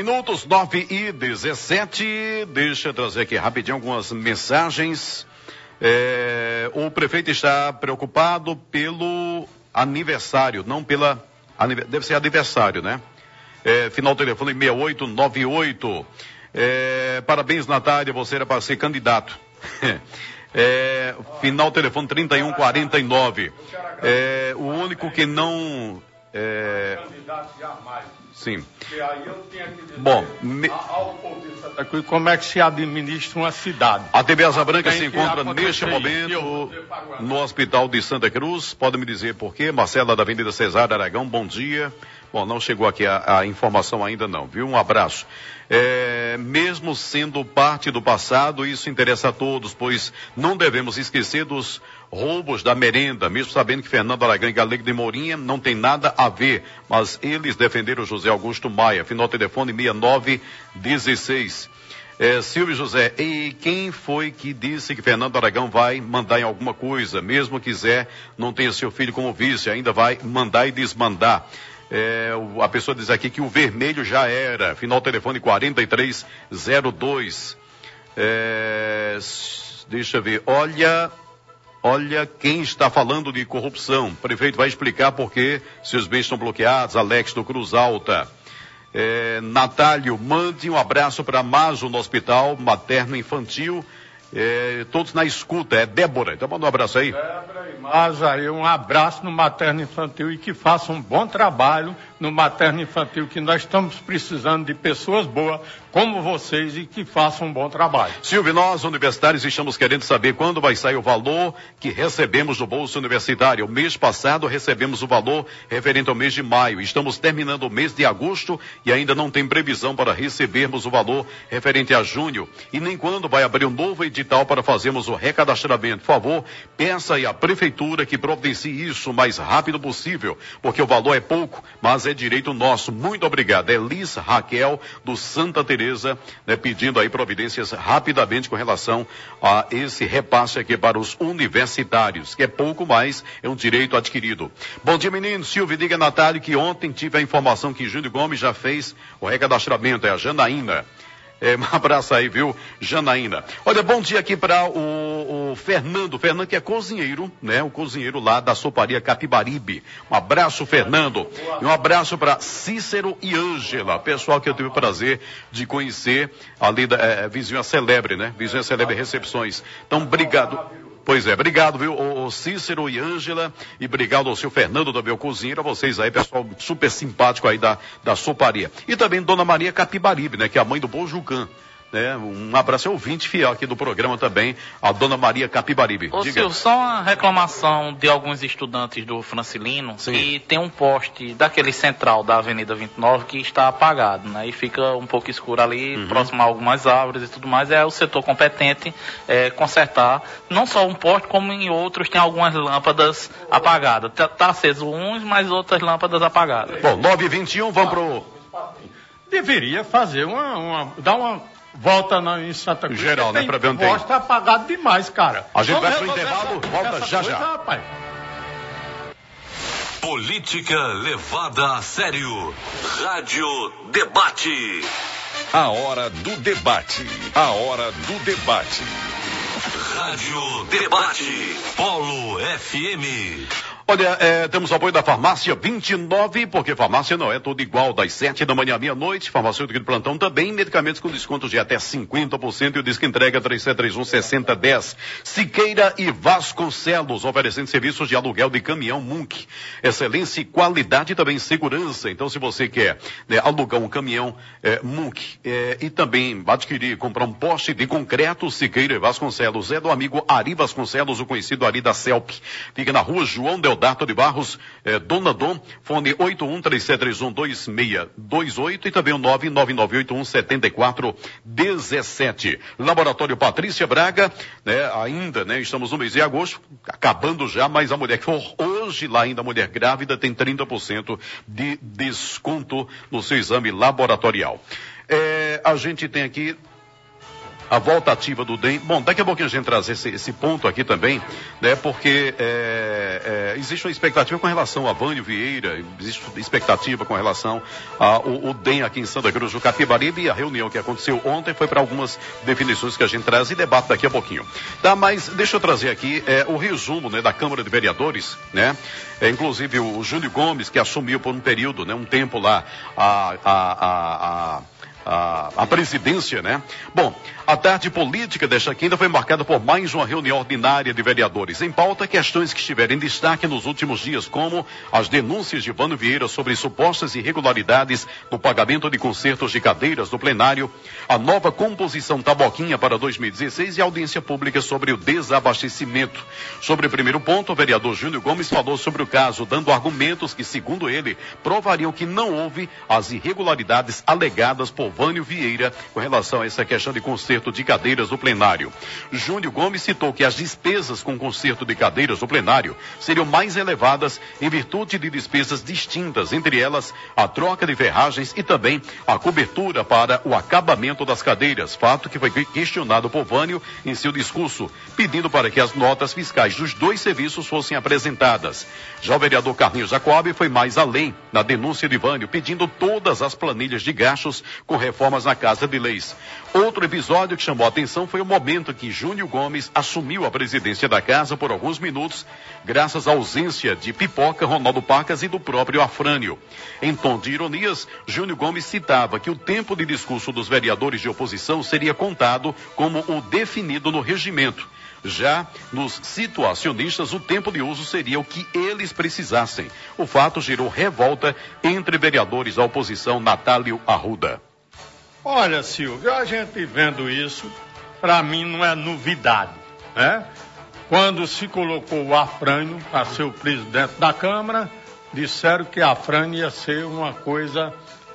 Speaker 5: 9h17, deixa eu trazer aqui rapidinho algumas mensagens. O prefeito está preocupado pelo aniversário, não pela, deve ser aniversário, né? Final do telefone 6898, parabéns Natália, você era para ser candidato. Final telefone 3149. O único que não
Speaker 6: candidato jamais.
Speaker 5: Sim.
Speaker 6: E aí eu tinha que dizer
Speaker 5: bom,
Speaker 6: ao povo de Santa Cruz como é que se administra uma cidade.
Speaker 5: A TV Asa Branca se encontra neste momento no Hospital de Santa Cruz. Pode me dizer por quê? Marcela da Avenida Cesário Aragão, bom dia. Bom, não chegou aqui a informação ainda não, viu? Um abraço. Mesmo sendo parte do passado, isso interessa a todos, pois não devemos esquecer dos roubos da merenda, mesmo sabendo que Fernando Aragão e Galego de Morinha não tem nada a ver, mas eles defenderam José Augusto Maia. Final telefone 6916. Silvio José, e quem foi que disse que Fernando Aragão vai mandar em alguma coisa, mesmo quiser, não tenha seu filho como vice, ainda vai mandar e desmandar? A pessoa diz aqui que o vermelho já era. Final telefone 4302. Deixa eu ver. Olha quem está falando de corrupção. O prefeito vai explicar por que seus bens estão bloqueados. Alex do Cruz Alta. Natálio, mande um abraço para Majo no Hospital Materno Infantil. todos na escuta. É Débora. Então manda um abraço aí.
Speaker 6: Débora e Masa, aí um abraço no Materno Infantil e que faça um bom trabalho no Materno Infantil, que nós estamos precisando de pessoas boas como vocês e que façam um bom trabalho.
Speaker 5: Silvio, nós universitários estamos querendo saber quando vai sair o valor que recebemos do Bolsa Universitário. O mês passado recebemos o valor referente ao mês de maio. Estamos terminando o mês de agosto e ainda não tem previsão para recebermos o valor referente a junho. E nem quando vai abrir um novo edital para fazermos o recadastramento. Por favor, peça aí à prefeitura que providencie isso o mais rápido possível, porque o valor é pouco, mas é direito nosso. Muito obrigado. Elis Raquel, do Santa Teresa, né, pedindo aí providências rapidamente com relação a esse repasse aqui para os universitários, que é pouco, mas é um direito adquirido. Bom dia, menino. Silvio, diga a Natália que ontem tive a informação que Júnior Gomes já fez o recadastramento. É a Janaína. Um abraço aí, viu, Janaína. Olha, bom dia aqui para o Fernando. Fernando que é cozinheiro, né? O cozinheiro lá da soparia Capibaribe. Um abraço, Fernando. E um abraço para Cícero e Ângela, pessoal que eu tive o prazer de conhecer ali da Vizinha Celebre, né? Vizinha Celebre Recepções. Então, obrigado. Pois é, obrigado, viu, o Cícero e Ângela, e obrigado ao seu Fernando, também o cozinheiro, a vocês aí, pessoal super simpático aí da soparia. E também Dona Maria Capibaribe, né, que é a mãe do Bojucã. Né? Um abraço, ouvinte fiel aqui do programa também, a Dona Maria Capibaribe.
Speaker 3: Ô Silvio, só uma reclamação de alguns estudantes do Francilino, sim, que tem um poste daquele central da Avenida 29 que está apagado, né? E fica um pouco escuro ali, próximo a algumas árvores e tudo mais. É o setor competente consertar, não só um poste, como em outros tem algumas lâmpadas apagadas. Tá aceso uns, mas outras lâmpadas apagadas.
Speaker 5: Bom, 9h21, vamos pro...
Speaker 6: Deveria fazer dar uma volta em Santa Cruz.
Speaker 5: Geral, né? Pra ver onde tem.
Speaker 6: O poste tá apagado demais, cara.
Speaker 5: A gente vai pro intervalo, volta já já.
Speaker 6: Rapaz.
Speaker 1: Política levada a sério. Rádio Debate.
Speaker 8: A hora do debate. A hora do debate.
Speaker 1: Rádio Debate. Polo FM.
Speaker 5: Olha, temos o apoio da Farmácia 29, porque farmácia não é tudo igual, das 7 da manhã à meia-noite, farmacêutico de plantão também, medicamentos com descontos de até 50% e o disco entrega 3731-6010. Siqueira e Vasconcelos, oferecendo serviços de aluguel de caminhão Munk. Excelência e qualidade e também segurança. Então, se você quer alugar um caminhão Munk e também adquirir, comprar um poste de concreto, Siqueira e Vasconcelos, é do amigo Ari Vasconcelos, o conhecido Ari da Celp. Fica na rua João Deodato de Barros, Dona Dom, fone 8137312628 e também o 999817417. Laboratório Patrícia Braga, né, ainda, né, estamos no mês de agosto, acabando já, mas a mulher que for hoje lá ainda, a mulher grávida, tem 30% de desconto no seu exame laboratorial. A gente tem aqui a volta ativa do DEM. Bom, daqui a pouquinho a gente traz esse ponto aqui também, né? Porque existe uma expectativa com relação a Vânio Vieira, existe expectativa com relação ao DEM aqui em Santa Cruz do Capibaribe, e a reunião que aconteceu ontem foi para algumas definições que a gente traz e debate daqui a pouquinho. Tá, mas deixa eu trazer aqui o resumo, né, da Câmara de Vereadores, né? Inclusive o Júnior Gomes, que assumiu por um período, né, um tempo lá, a presidência, né? Bom, a tarde política desta quinta foi marcada por mais uma reunião ordinária de vereadores. Em pauta, questões que estiveram em destaque nos últimos dias, como as denúncias de Vânio Vieira sobre supostas irregularidades no pagamento de concertos de cadeiras do plenário, a nova composição Taboquinha para 2016 e a audiência pública sobre o desabastecimento. Sobre o primeiro ponto, o vereador Júnior Gomes falou sobre o caso, dando argumentos que, segundo ele, provariam que não houve as irregularidades alegadas por Vânio Vieira com relação a essa questão de concerto de cadeiras do plenário. Júnior Gomes citou que as despesas com concerto de cadeiras do plenário seriam mais elevadas em virtude de despesas distintas, entre elas a troca de ferragens e também a cobertura para o acabamento das cadeiras, fato que foi questionado por Vânio em seu discurso, pedindo para que as notas fiscais dos dois serviços fossem apresentadas. Já o vereador Carlinhos Jacob foi mais além na denúncia de Vânio, pedindo todas as planilhas de gastos com reformas na Casa de Leis. Outro episódio que chamou a atenção foi o momento que Júnior Gomes assumiu a presidência da casa por alguns minutos, graças à ausência de Pipoca, Ronaldo Pacas e do próprio Afrânio. Em tom de ironias, Júnior Gomes citava que o tempo de discurso dos vereadores de oposição seria contado como o definido no regimento. Já nos situacionistas, o tempo de uso seria o que eles precisassem. O fato gerou revolta entre vereadores da oposição. Natálio Arruda.
Speaker 6: Olha, Silvio, a gente vendo isso, para mim não é novidade, né? Quando se colocou o Afrânio para ser o presidente da Câmara, disseram que Afrânio ia ser uma coisa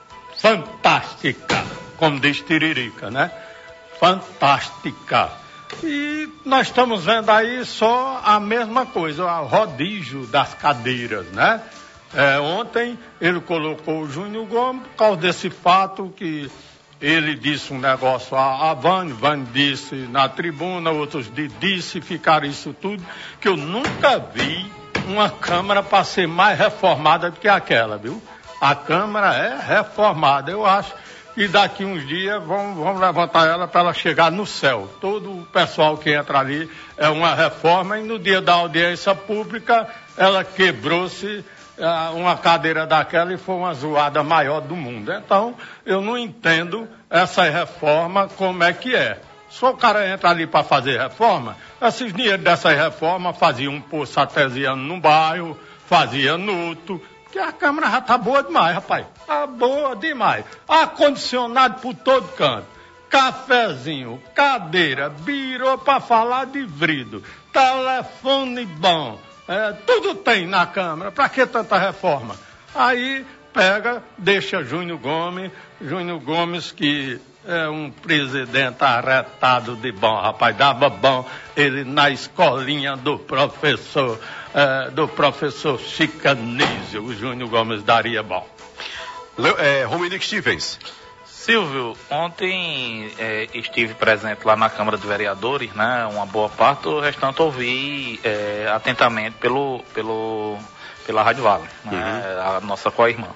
Speaker 6: fantástica, como diz Tiririca, né? Fantástica. E nós estamos vendo aí só a mesma coisa, o rodízio das cadeiras, né? Ontem ele colocou o Júnior Gomes por causa desse fato que ele disse um negócio a Vânia disse na tribuna, outros disse, ficaram isso tudo, que eu nunca vi uma Câmara para ser mais reformada do que aquela, viu? A Câmara é reformada, eu acho que daqui uns dias vamos levantar ela para ela chegar no céu. Todo o pessoal que entra ali é uma reforma e no dia da audiência pública ela quebrou-se uma cadeira daquela e foi uma zoada maior do mundo. Então, eu não entendo essa reforma como é que é. Se o cara entra ali para fazer reforma, esses dinheiros dessa reforma fazia um poço artesiano num bairro, fazia no outro, porque a Câmara já tá boa demais, rapaz. Tá boa demais. Ar-condicionado por todo canto. Cafezinho, cadeira, birô para falar de vidro, telefone bom. Tudo tem na Câmara, para que tanta reforma? Aí pega, deixa Júnior Gomes que é um presidente arretado de bom, rapaz, dava bom ele na escolinha do professor Chicanísio, o Júnior Gomes daria bom.
Speaker 5: Romenick Stevens.
Speaker 3: Silvio, ontem estive presente lá na Câmara de Vereadores, né? Uma boa parte, o restante ouvi atentamente pela Rádio Vale, né? A nossa co-irmã.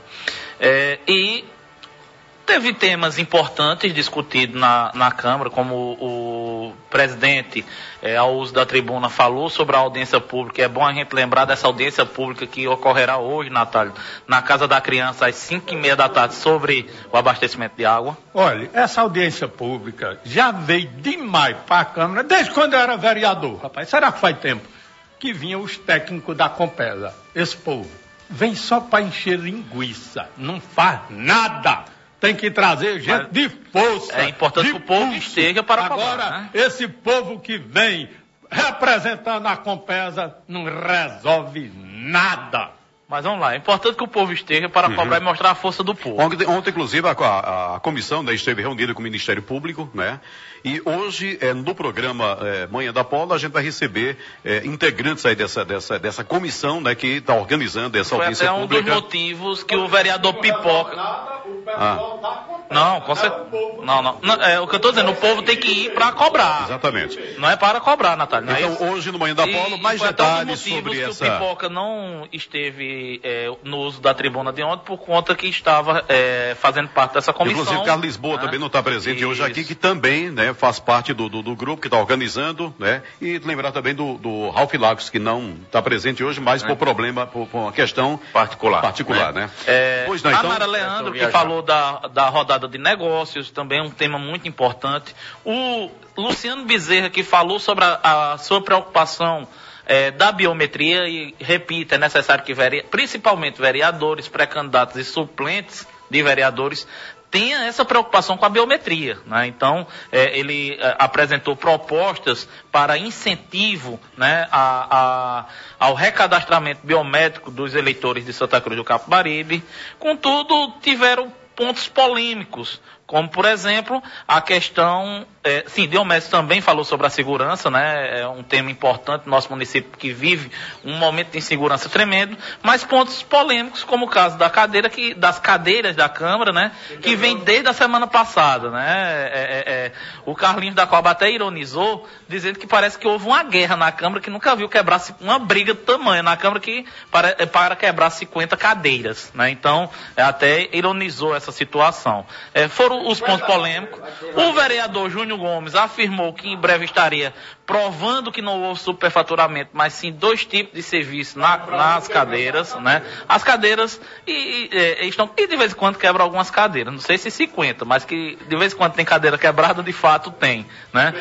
Speaker 3: E teve temas importantes discutidos na Câmara, como o presidente, ao uso da tribuna, falou sobre a audiência pública. É bom a gente lembrar dessa audiência pública que ocorrerá hoje, Natália, na Casa da Criança, às 5h30 da tarde, sobre o abastecimento de água.
Speaker 6: Olha, essa audiência pública já veio demais para a Câmara, desde quando eu era vereador, rapaz. Será que faz tempo que vinham os técnicos da Compesa? Esse povo vem só para encher linguiça, não faz nada. Tem que trazer gente de força.
Speaker 3: É importante que o povo esteja para falar.
Speaker 6: Agora,
Speaker 3: né?
Speaker 6: Esse povo que vem representando a Compesa não resolve nada.
Speaker 3: Mas vamos lá, é importante que o povo esteja para cobrar e mostrar a força do povo.
Speaker 5: Ontem inclusive, a comissão, né, esteve reunida com o Ministério Público, né? E hoje, no programa Manhã da Polo, a gente vai receber integrantes aí dessa comissão, né, que está organizando essa audiência pública.
Speaker 3: Foi até um dos motivos que o vereador Pipoca... Não, com certeza. Não. O que eu estou dizendo, o povo tem que ir para cobrar.
Speaker 5: Exatamente.
Speaker 3: Não é para cobrar, Natália. Não
Speaker 5: então, hoje no Manhã da Polo, mais detalhes sobre essa...
Speaker 3: que o Pipoca não esteve no uso da tribuna de ontem por conta que estava fazendo parte dessa comissão.
Speaker 5: Inclusive, Carlos Lisboa também não está presente hoje aqui, que também, né, faz parte do grupo que está organizando, né? E lembrar também do Ralph Lagos, que não está presente hoje, mas por problema, por uma questão particular, né?
Speaker 3: Pois não, então, a Mara Leandro, que falou da rodada de negócios, também um tema muito importante. O Luciano Bezerra, que falou sobre a sua preocupação da biometria, e repito, é necessário que principalmente vereadores, pré-candidatos e suplentes de vereadores tenha essa preocupação com a biometria, né? Então, ele apresentou propostas para incentivo, né, ao recadastramento biométrico dos eleitores de Santa Cruz do Capibaribe. Contudo, tiveram pontos polêmicos, como, por exemplo, a questão... Diomedes também falou sobre a segurança, né? É um tema importante no nosso município, que vive um momento de insegurança tremendo, mas pontos polêmicos, como o caso das cadeiras da Câmara, né? Que vem desde a semana passada, né? O Carlinhos da Coab até ironizou, dizendo que parece que houve uma guerra na Câmara, que nunca viu quebrar uma briga de tamanho na Câmara, que para quebrar 50 cadeiras, né? Então, até ironizou essa situação. os pontos polêmicos. O vereador Júnior Gomes afirmou que em breve estaria provando que não houve superfaturamento, mas sim 2 tipos de serviço nas cadeiras, né? As cadeiras estão, e de vez em quando quebra algumas cadeiras, não sei se 50, mas que de vez em quando tem cadeira quebrada, de fato tem, né?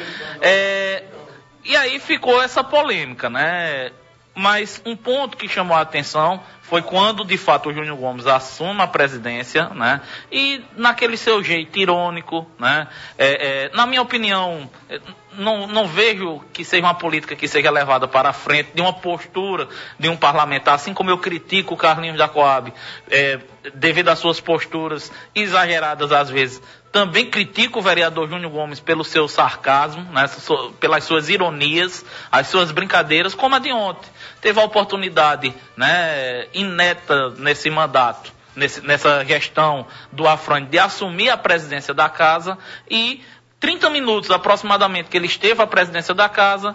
Speaker 3: E aí ficou essa polêmica, né? Mas um ponto que chamou a atenção foi quando, de fato, o Júnior Gomes assume a presidência, né? E naquele seu jeito irônico, né? Na minha opinião, não vejo que seja uma política que seja levada para a frente de uma postura de um parlamentar, assim como eu critico o Carlinhos da Coab, devido às suas posturas exageradas às vezes. Também critico o vereador Júnior Gomes pelo seu sarcasmo, né, pelas suas ironias, as suas brincadeiras, como a de ontem. Teve a oportunidade, né, ineta nesse mandato, nessa gestão do Afrânio, de assumir a presidência da casa, e 30 minutos aproximadamente que ele esteve à presidência da casa,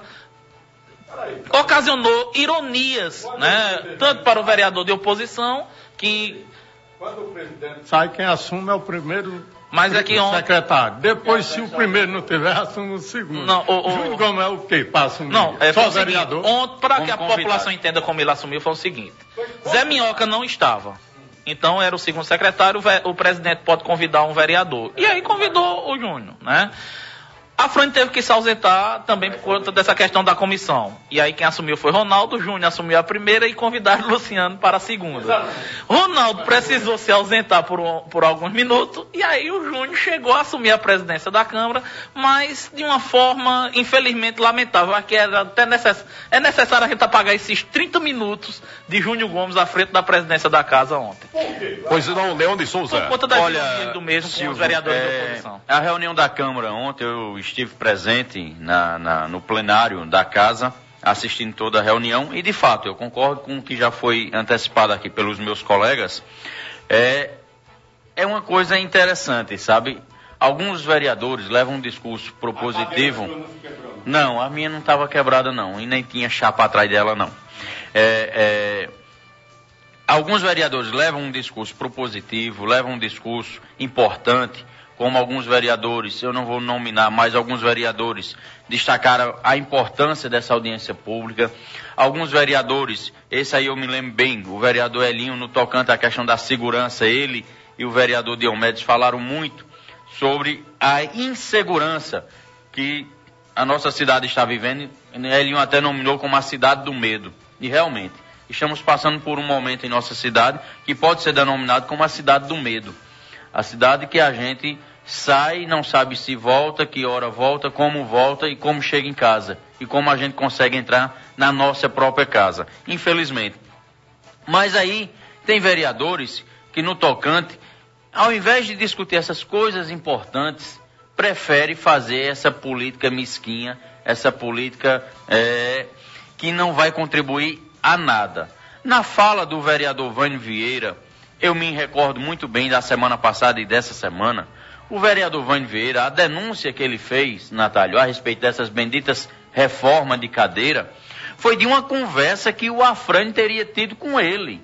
Speaker 3: ocasionou ironias, né, tanto para o vereador de oposição, que...
Speaker 6: Quando o presidente sai, quem assume é o primeiro...
Speaker 3: Mas é que ontem...
Speaker 6: secretário. Depois, se o primeiro não tiver, assume o segundo.
Speaker 3: Não,
Speaker 6: Júnior Gomes é o quê? Para assumir?
Speaker 3: Não,
Speaker 6: só vereador?
Speaker 3: Ontem, para que a população entenda como ele assumiu, foi o seguinte. Zé Minhoca não estava. Então, era o segundo secretário, o presidente pode convidar um vereador. E aí convidou o Júnior, né? A Frânio teve que se ausentar também por conta dessa questão da comissão. E aí quem assumiu foi Ronaldo, o Júnior assumiu a primeira e convidaram o Luciano para a segunda. Ronaldo precisou se ausentar por alguns minutos, e aí o Júnior chegou a assumir a presidência da Câmara, mas de uma forma, infelizmente, lamentável. Aqui era até é necessário a gente apagar esses 30 minutos de Júnior Gomes à frente da presidência da casa ontem.
Speaker 5: Pois não, Leão de Souza.
Speaker 3: Por conta da do mesmo com os vereadores da oposição.
Speaker 7: A reunião da Câmara ontem, eu estive presente no plenário da casa, assistindo toda a reunião, e de fato eu concordo com o que já foi antecipado aqui pelos meus colegas. É uma coisa interessante, sabe? Alguns vereadores levam um discurso propositivo. Não, a minha não estava quebrada não, e nem tinha chapa atrás dela não. Alguns vereadores levam um discurso propositivo, levam um discurso importante, como alguns vereadores, eu não vou nominar, mas alguns vereadores destacaram a importância dessa audiência pública. Alguns vereadores, esse aí eu me lembro bem, o vereador Elinho, no tocante à questão da segurança, ele e o vereador Diomedes falaram muito sobre a insegurança que a nossa cidade está vivendo. Elinho até nominou como a cidade do medo. E realmente, estamos passando por um momento em nossa cidade que pode ser denominado como a cidade do medo. A cidade que a gente sai, não sabe se volta, que hora volta e como chega em casa. E como a gente consegue entrar na nossa própria casa. Infelizmente. Mas aí tem vereadores que no tocante, ao invés de discutir essas coisas importantes, prefere fazer essa política mesquinha, essa política que não vai contribuir a nada. Na fala do vereador Vânio Vieira, eu me recordo muito bem da semana passada e dessa semana, o vereador Vânio Vieira, a denúncia que ele fez, Natália, a respeito dessas benditas reformas de cadeira, foi de uma conversa que o Afrânio teria tido com ele.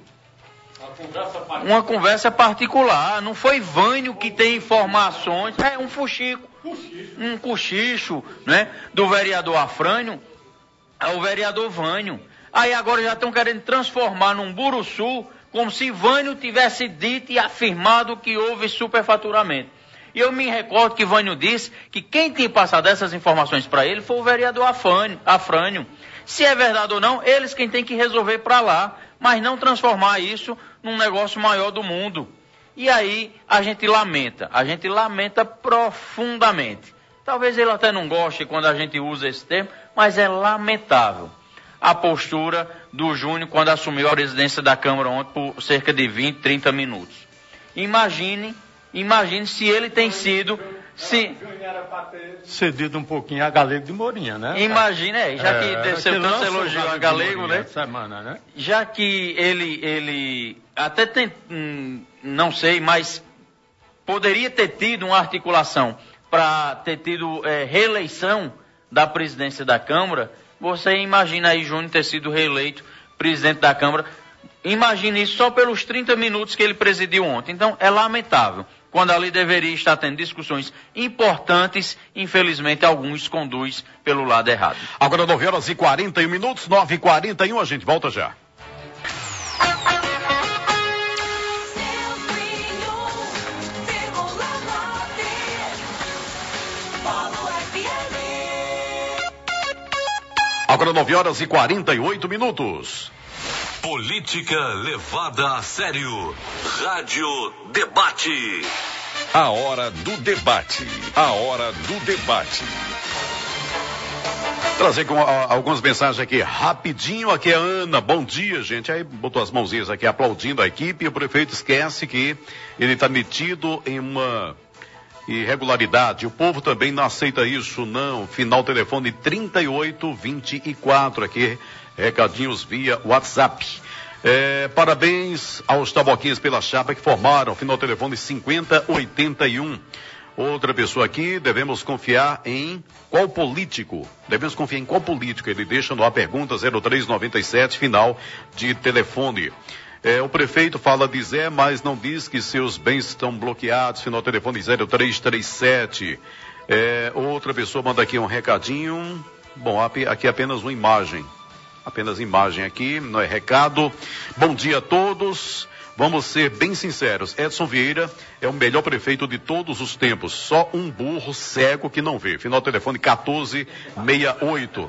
Speaker 7: Uma conversa particular, não foi Vânio que tem informações, um fuxico, um cochicho, né, do vereador Afrânio ao vereador Vânio. Aí agora já estão querendo transformar num buruçu, como se Vânio tivesse dito e afirmado que houve superfaturamento. E eu me recordo que Vânio disse que quem tinha passado essas informações para ele foi o vereador Afrânio. Se é verdade ou não, eles quem tem que resolver para lá, mas não transformar isso num negócio maior do mundo. E aí a gente lamenta profundamente. Talvez ele até não goste quando a gente usa esse termo, mas é lamentável a postura do Júnior quando assumiu a presidência da Câmara ontem por cerca de 20, 30 minutos. Imagine se ele tem sido...
Speaker 6: cedido um pouquinho a Galego de Morinha, né?
Speaker 7: Imagina, já que você elogiou a Galego, né?
Speaker 6: Semana, né?
Speaker 7: Já que ele até tem, não sei, mas poderia ter tido uma articulação para ter tido reeleição da presidência da Câmara. Você imagina aí Júnior ter sido reeleito presidente da Câmara. Imagine isso só pelos 30 minutos que ele presidiu ontem. Então, é lamentável. Quando ali deveria estar tendo discussões importantes, infelizmente alguns conduz pelo lado errado.
Speaker 5: Agora 9h41, 9h41, a gente volta já. Agora 9h48.
Speaker 1: Política levada a sério. Rádio Debate.
Speaker 8: A hora do debate. A hora do debate.
Speaker 5: Trazer com algumas mensagens aqui rapidinho. Aqui é a Ana. Bom dia, gente. Aí botou as mãozinhas aqui aplaudindo a equipe. E o prefeito esquece que ele está metido em uma irregularidade. O povo também não aceita isso, não. Final telefone 3824 aqui. Recadinhos via WhatsApp. Parabéns aos taboquinhos pela chapa que formaram. Final telefone 5081. Outra pessoa aqui, devemos confiar em qual político? Devemos confiar em qual político? Ele deixa no ar pergunta 0397, final de telefone. O prefeito fala de Zé, mas não diz que seus bens estão bloqueados. Final telefone 0337. Outra pessoa manda aqui um recadinho. Bom, aqui é apenas uma imagem. Apenas imagem aqui, não é recado. Bom dia a todos. Vamos ser bem sinceros. Edson Vieira é o melhor prefeito de todos os tempos. Só um burro cego que não vê. Final telefone 1468.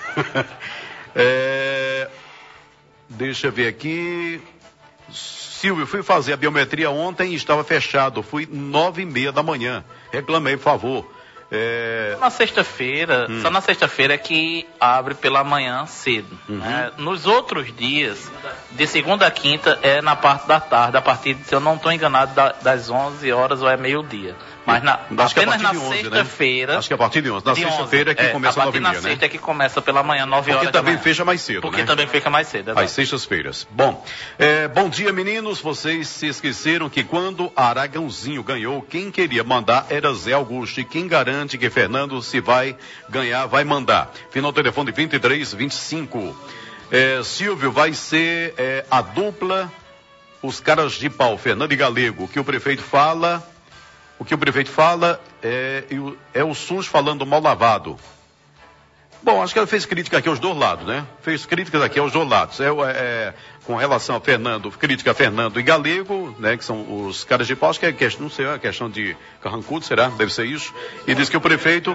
Speaker 5: Deixa eu ver aqui. Silvio, fui fazer a biometria ontem e estava fechado. Fui 9h30 da manhã. Reclamei, por favor.
Speaker 3: Na sexta-feira, só na sexta-feira é que abre pela manhã cedo. Né? Nos outros dias, de segunda a quinta, é na parte da tarde, a partir, se eu não estou enganado, das 11 horas ou é meio-dia. Mas apenas na sexta-feira...
Speaker 5: Né? Acho que é a partir de 11. Na sexta-feira é que começa a 9h30,
Speaker 3: na sexta é que começa pela manhã, 9 horas.
Speaker 5: Porque também fecha mais cedo,
Speaker 3: Porque também fica mais cedo,
Speaker 5: Às sextas-feiras. Bom, bom dia, meninos. Vocês se esqueceram que quando Aragãozinho ganhou, quem queria mandar era Zé Augusto. E quem garante que Fernando, se vai ganhar, vai mandar. Final telefone 2325. Silvio, vai ser a dupla, os caras de pau, Fernando e Galego. O que o prefeito fala é o SUS falando mal lavado. Bom, acho que ela fez crítica aqui aos dois lados, né? Fez críticas aqui aos dois lados. Com relação a Fernando, crítica a Fernando e Galego, né? Que são os caras de pau, acho que não sei, é questão de carrancudo, será? Deve ser isso. E diz que o prefeito,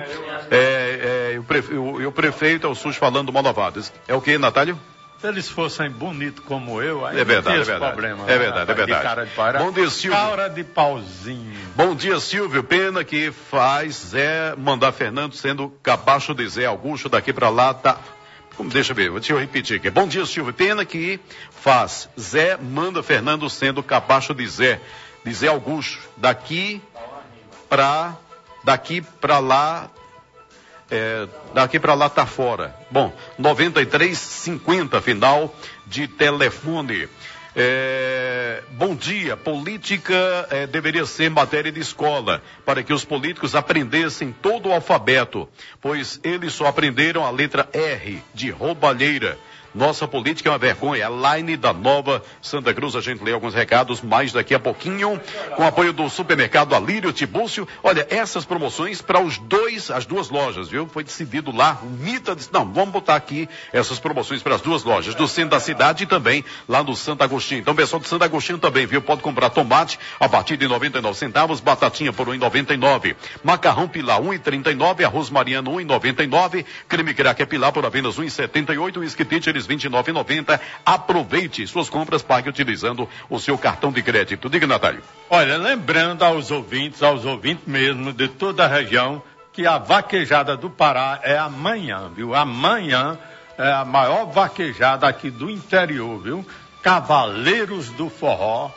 Speaker 5: o prefeito é o SUS falando mal lavado. É o que, Natálio?
Speaker 6: Se eles fossem bonitos como eu, aí
Speaker 5: é verdade,
Speaker 6: não tinha esse problema.
Speaker 5: É verdade.
Speaker 6: De cara de pará.
Speaker 5: Bom dia, Silvio.
Speaker 6: Cara de pauzinho.
Speaker 5: Bom dia, Silvio. Pena que faz Zé mandar Fernando sendo capacho de Zé Augusto. Daqui pra lá tá... Deixa eu repetir aqui. Bom dia, Silvio. Pena que faz Zé manda Fernando sendo capacho de Zé Augusto. Daqui pra lá... daqui para lá tá fora. Bom, 9350 final de telefone. Bom dia, política deveria ser matéria de escola, para que os políticos aprendessem todo o alfabeto, pois eles só aprenderam a letra R de roubalheira. Nossa política é uma vergonha. A line da Nova Santa Cruz, a gente lê alguns recados mais daqui a pouquinho, com apoio do supermercado Alírio Tibúrcio. Olha, essas promoções para as duas lojas, viu? Foi decidido lá, o Mita disse, não, vamos botar aqui essas promoções para as duas lojas, do centro da cidade e também lá no Santo Agostinho. Então, pessoal do Santo Agostinho também, viu? Pode comprar tomate a partir de 99 centavos, batatinha por 1,99, macarrão Pilar 1,39, arroz mariano 1,99, creme cracker Pilar por apenas 1,78, whisky Teacher 29,90. Aproveite suas compras, pague utilizando o seu cartão de crédito. Diga, Natálio.
Speaker 6: Olha, lembrando aos ouvintes mesmo de toda a região, que a vaquejada do Pará é amanhã, viu? Amanhã é a maior vaquejada aqui do interior, viu? Cavaleiros do Forró,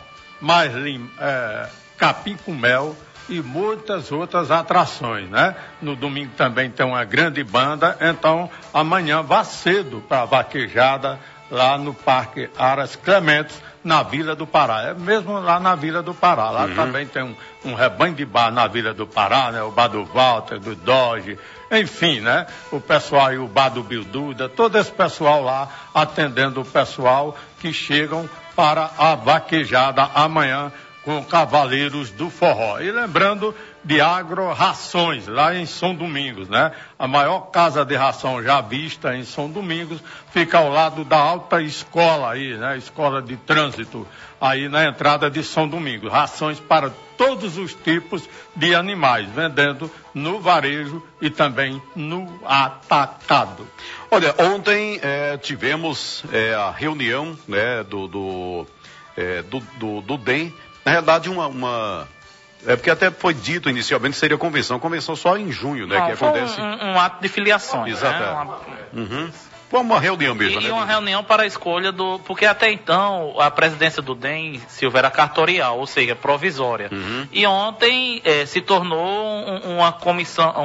Speaker 6: capim com mel e muitas outras atrações, né? No domingo também tem uma grande banda, então amanhã vá cedo para a vaquejada lá no Parque Aras Clementes, na Vila do Pará. É mesmo lá na Vila do Pará. Lá também tem um rebanho de bar na Vila do Pará, né? O bar do Walter, do Doge, enfim, né? O pessoal aí, o bar do Bilduda, todo esse pessoal lá atendendo o pessoal que chegam para a vaquejada amanhã com Cavaleiros do Forró. E lembrando de Agro-Rações, lá em São Domingos, né? A maior casa de ração já vista em São Domingos, fica ao lado da alta escola aí, né? Escola de trânsito, aí na entrada de São Domingos. Rações para todos os tipos de animais, vendendo no varejo e também no atacado.
Speaker 5: Olha, ontem tivemos a reunião, né, do DEM, na realidade porque até foi dito inicialmente que seria convenção só em junho, né?
Speaker 3: Não,
Speaker 5: que acontece.
Speaker 3: Um ato de filiação.
Speaker 5: Exato. Né? Foi uma reunião mesmo,
Speaker 3: e
Speaker 5: né?
Speaker 3: uma reunião para a escolha porque até então a presidência do DEM, Silvio, era cartorial, ou seja, provisória. E ontem se tornou uma comissão,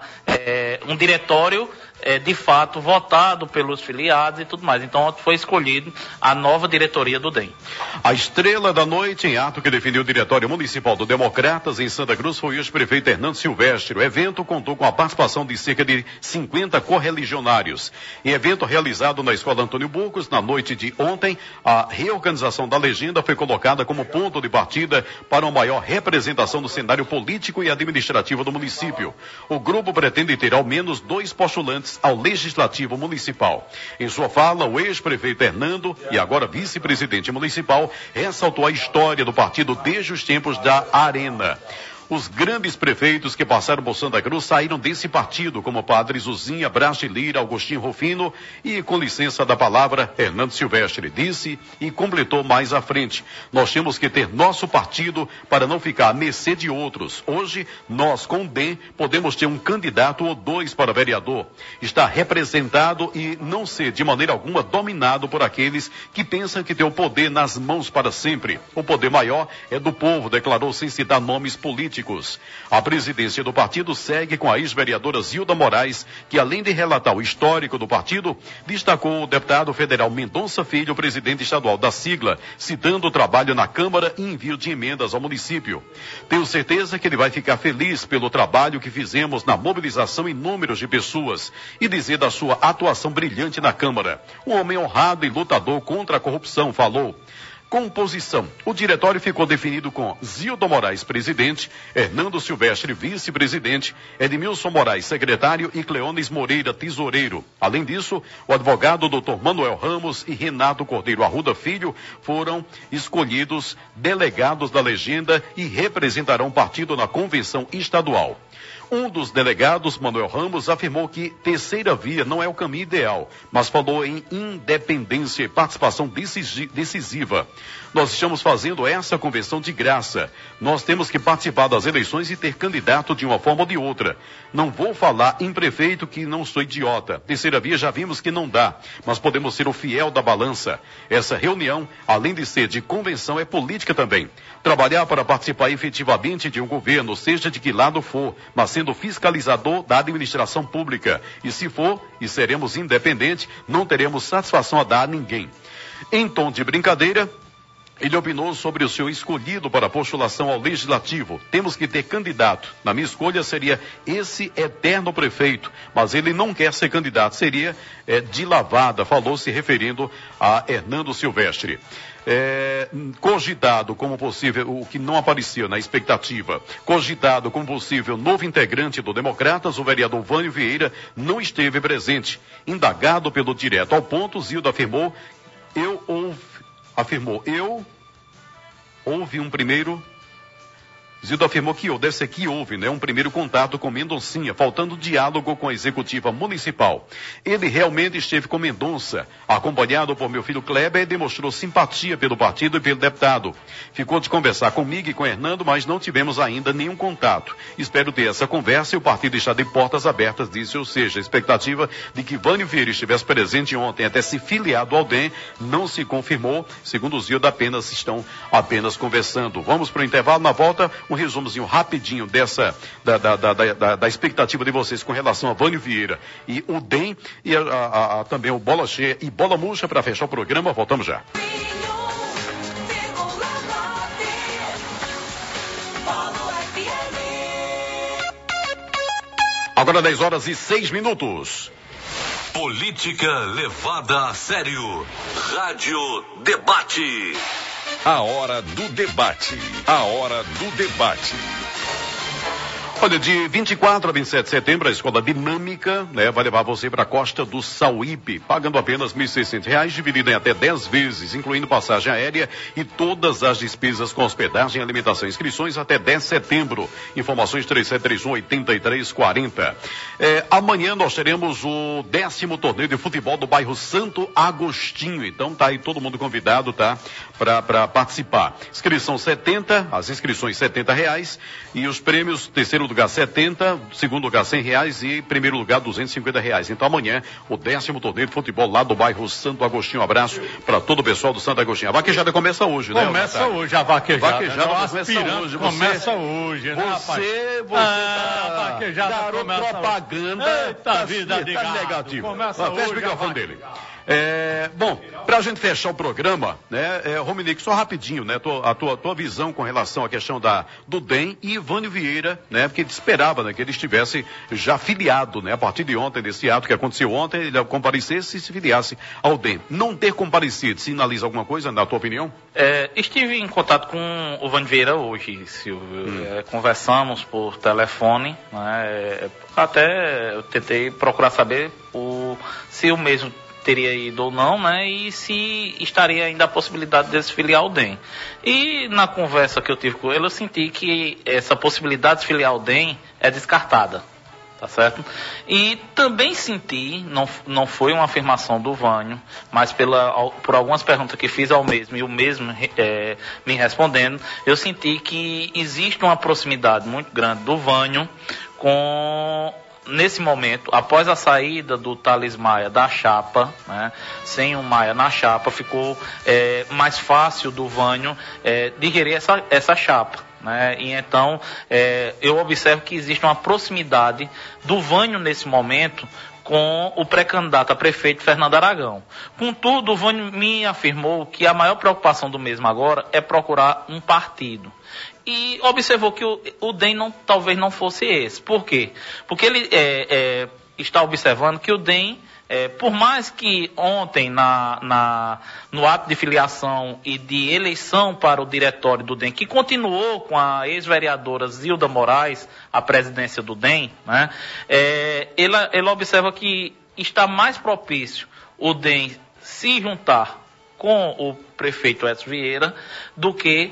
Speaker 3: um diretório de fato votado pelos filiados e tudo mais. Então ontem foi escolhido a nova diretoria do DEM.
Speaker 5: A estrela da noite, em ato que definiu o Diretório Municipal do Democratas em Santa Cruz, foi o ex-prefeito Hernando Silvestre. O evento contou com a participação de cerca de 50 correligionários. Em evento realizado na Escola Antônio Burgos, na noite de ontem, a reorganização da legenda foi colocada como ponto de partida para uma maior representação do cenário político e administrativo do município. O grupo pretende ter ao menos 2 postulantes ao Legislativo Municipal. Em sua fala, o ex-prefeito Hernando, e agora vice-presidente municipal, ressaltou a história do partido desde os tempos da Arena. Os grandes prefeitos que passaram por Santa Cruz saíram desse partido, como Padre Zuzinha, Brás de Lira, Agostinho Rufino e, com licença da palavra, Hernando Silvestre disse e completou mais à frente: nós temos que ter nosso partido para não ficar à mercê de outros. Hoje, nós, com o DEM, podemos ter um candidato ou 2 para vereador. Estar representado e não ser, de maneira alguma, dominado por aqueles que pensam que tem o poder nas mãos para sempre. O poder maior é do povo, declarou sem citar nomes políticos. A presidência do partido segue com a ex-vereadora Zilda Moraes, que além de relatar o histórico do partido, destacou o deputado federal Mendonça Filho, presidente estadual da sigla, citando o trabalho na Câmara e envio de emendas ao município. Tenho certeza que ele vai ficar feliz pelo trabalho que fizemos na mobilização em números de pessoas e dizer da sua atuação brilhante na Câmara. Um homem honrado e lutador contra a corrupção, falou. Composição. O diretório ficou definido com Zilda Moraes, presidente, Hernando Silvestre, vice-presidente, Edmilson Moraes, secretário e Cleones Moreira, tesoureiro. Além disso, o advogado Dr. Manuel Ramos e Renato Cordeiro Arruda Filho foram escolhidos delegados da legenda e representarão o partido na convenção estadual. Um dos delegados, Manuel Ramos, afirmou que terceira via não é o caminho ideal, mas falou em independência e participação decisiva. Nós estamos fazendo essa convenção de graça. Nós temos que participar das eleições e ter candidato de uma forma ou de outra. Não vou falar em prefeito que não sou idiota. Terceira via já vimos que não dá, mas podemos ser o fiel da balança. Essa reunião, além de ser de convenção, é política também. Trabalhar para participar efetivamente de um governo, seja de que lado for, mas sendo fiscalizador da administração pública. E se for, e seremos independentes, não teremos satisfação a dar a ninguém. Em tom de brincadeira, ele opinou sobre o seu escolhido para postulação ao Legislativo. Temos que ter candidato. Na minha escolha seria esse eterno prefeito, mas ele não quer ser candidato, seria de lavada, falou se referindo a Hernando Silvestre. Cogitado como possível, o que não aparecia na expectativa, cogitado como possível novo integrante do Democratas, o vereador Vânio Vieira não esteve presente. Indagado pelo Direto ao Ponto, Zilda afirmou, houve um primeiro... Zilda afirmou que houve, né, um primeiro contato com Mendoncinha, faltando diálogo com a executiva municipal. Ele realmente esteve com Mendonça, acompanhado por meu filho Kleber, e demonstrou simpatia pelo partido e pelo deputado. Ficou de conversar comigo e com Hernando, mas não tivemos ainda nenhum contato. Espero ter essa conversa e o partido está de portas abertas, disse, ou seja, a expectativa de que Vânio Vieira estivesse presente ontem, até se filiado ao DEM, não se confirmou. Segundo o Zilda, estão apenas conversando. Vamos para o intervalo, na volta. um resumozinho rapidinho da expectativa de vocês com relação a Vânio Vieira e o DEM e também o Bola Cheia e Bola Murcha para fechar o programa. Voltamos já. Agora 10h06.
Speaker 1: Política levada a sério. Rádio Debate.
Speaker 8: A hora do debate. A hora do debate.
Speaker 5: Olha, de 24 a 27 de setembro, a Escola Dinâmica, vai levar você para a Costa do Sauípe, pagando apenas R$ 1.600, dividido em até 10 vezes, incluindo passagem aérea e todas as despesas com hospedagem, alimentação e inscrições até 10 de setembro. Informações 3731-8340. Amanhã nós teremos o 10º torneio de futebol do bairro Santo Agostinho. Então tá aí todo mundo convidado, tá? Para participar. Inscrição 70, as inscrições R$70 e os prêmios, terceiro lugar 70, segundo lugar R$100 e primeiro lugar R$250. Então amanhã o 10º torneio de futebol lá do bairro Santo Agostinho. Um abraço para todo o pessoal do Santo Agostinho. A vaquejada começa hoje, né?
Speaker 6: Começa hoje a vaquejada.
Speaker 5: Começa hoje.
Speaker 6: Começa hoje, né, rapaz?
Speaker 5: Você garoto propaganda.
Speaker 6: Eita vida de gato.
Speaker 5: Negativo.
Speaker 6: Começa hoje.
Speaker 5: Fecha o microfone dele. Bom, para a gente fechar o programa, Rominique, só rapidinho, a tua visão com relação à questão do DEM e Ivânio Vieira, porque ele esperava, que ele estivesse já filiado, a partir de ontem, desse ato que aconteceu ontem, ele comparecesse e se filiasse ao DEM. Não ter comparecido, sinaliza alguma coisa, na tua opinião?
Speaker 3: Estive em contato com o Ivânio Vieira hoje, Silvio. Conversamos por telefone, até eu tentei procurar saber se o mesmo teria ido ou não, e se estaria ainda a possibilidade de se filiar ao DEM. E na conversa que eu tive com ele, eu senti que essa possibilidade de se filiar ao DEM é descartada, tá certo? E também senti, não foi uma afirmação do Vânio, mas por algumas perguntas que fiz ao mesmo, e o mesmo me respondendo, eu senti que existe uma proximidade muito grande do Vânio nesse momento, após a saída do Thales Maia da chapa, sem o Maia na chapa, ficou mais fácil do Vânio digerir essa chapa. E então, eu observo que existe uma proximidade do Vânio nesse momento com o pré-candidato a prefeito Fernando Aragão. Contudo, o Vânio me afirmou que a maior preocupação do mesmo agora é procurar um partido. E observou que o DEM talvez não fosse esse. Por quê? Porque ele está observando que o DEM, por mais que ontem no ato de filiação e de eleição para o diretório do DEM, que continuou com a ex-vereadora Zilda Moraes, a presidência do DEM, ele observa que está mais propício o DEM se juntar com o prefeito Edson Vieira do que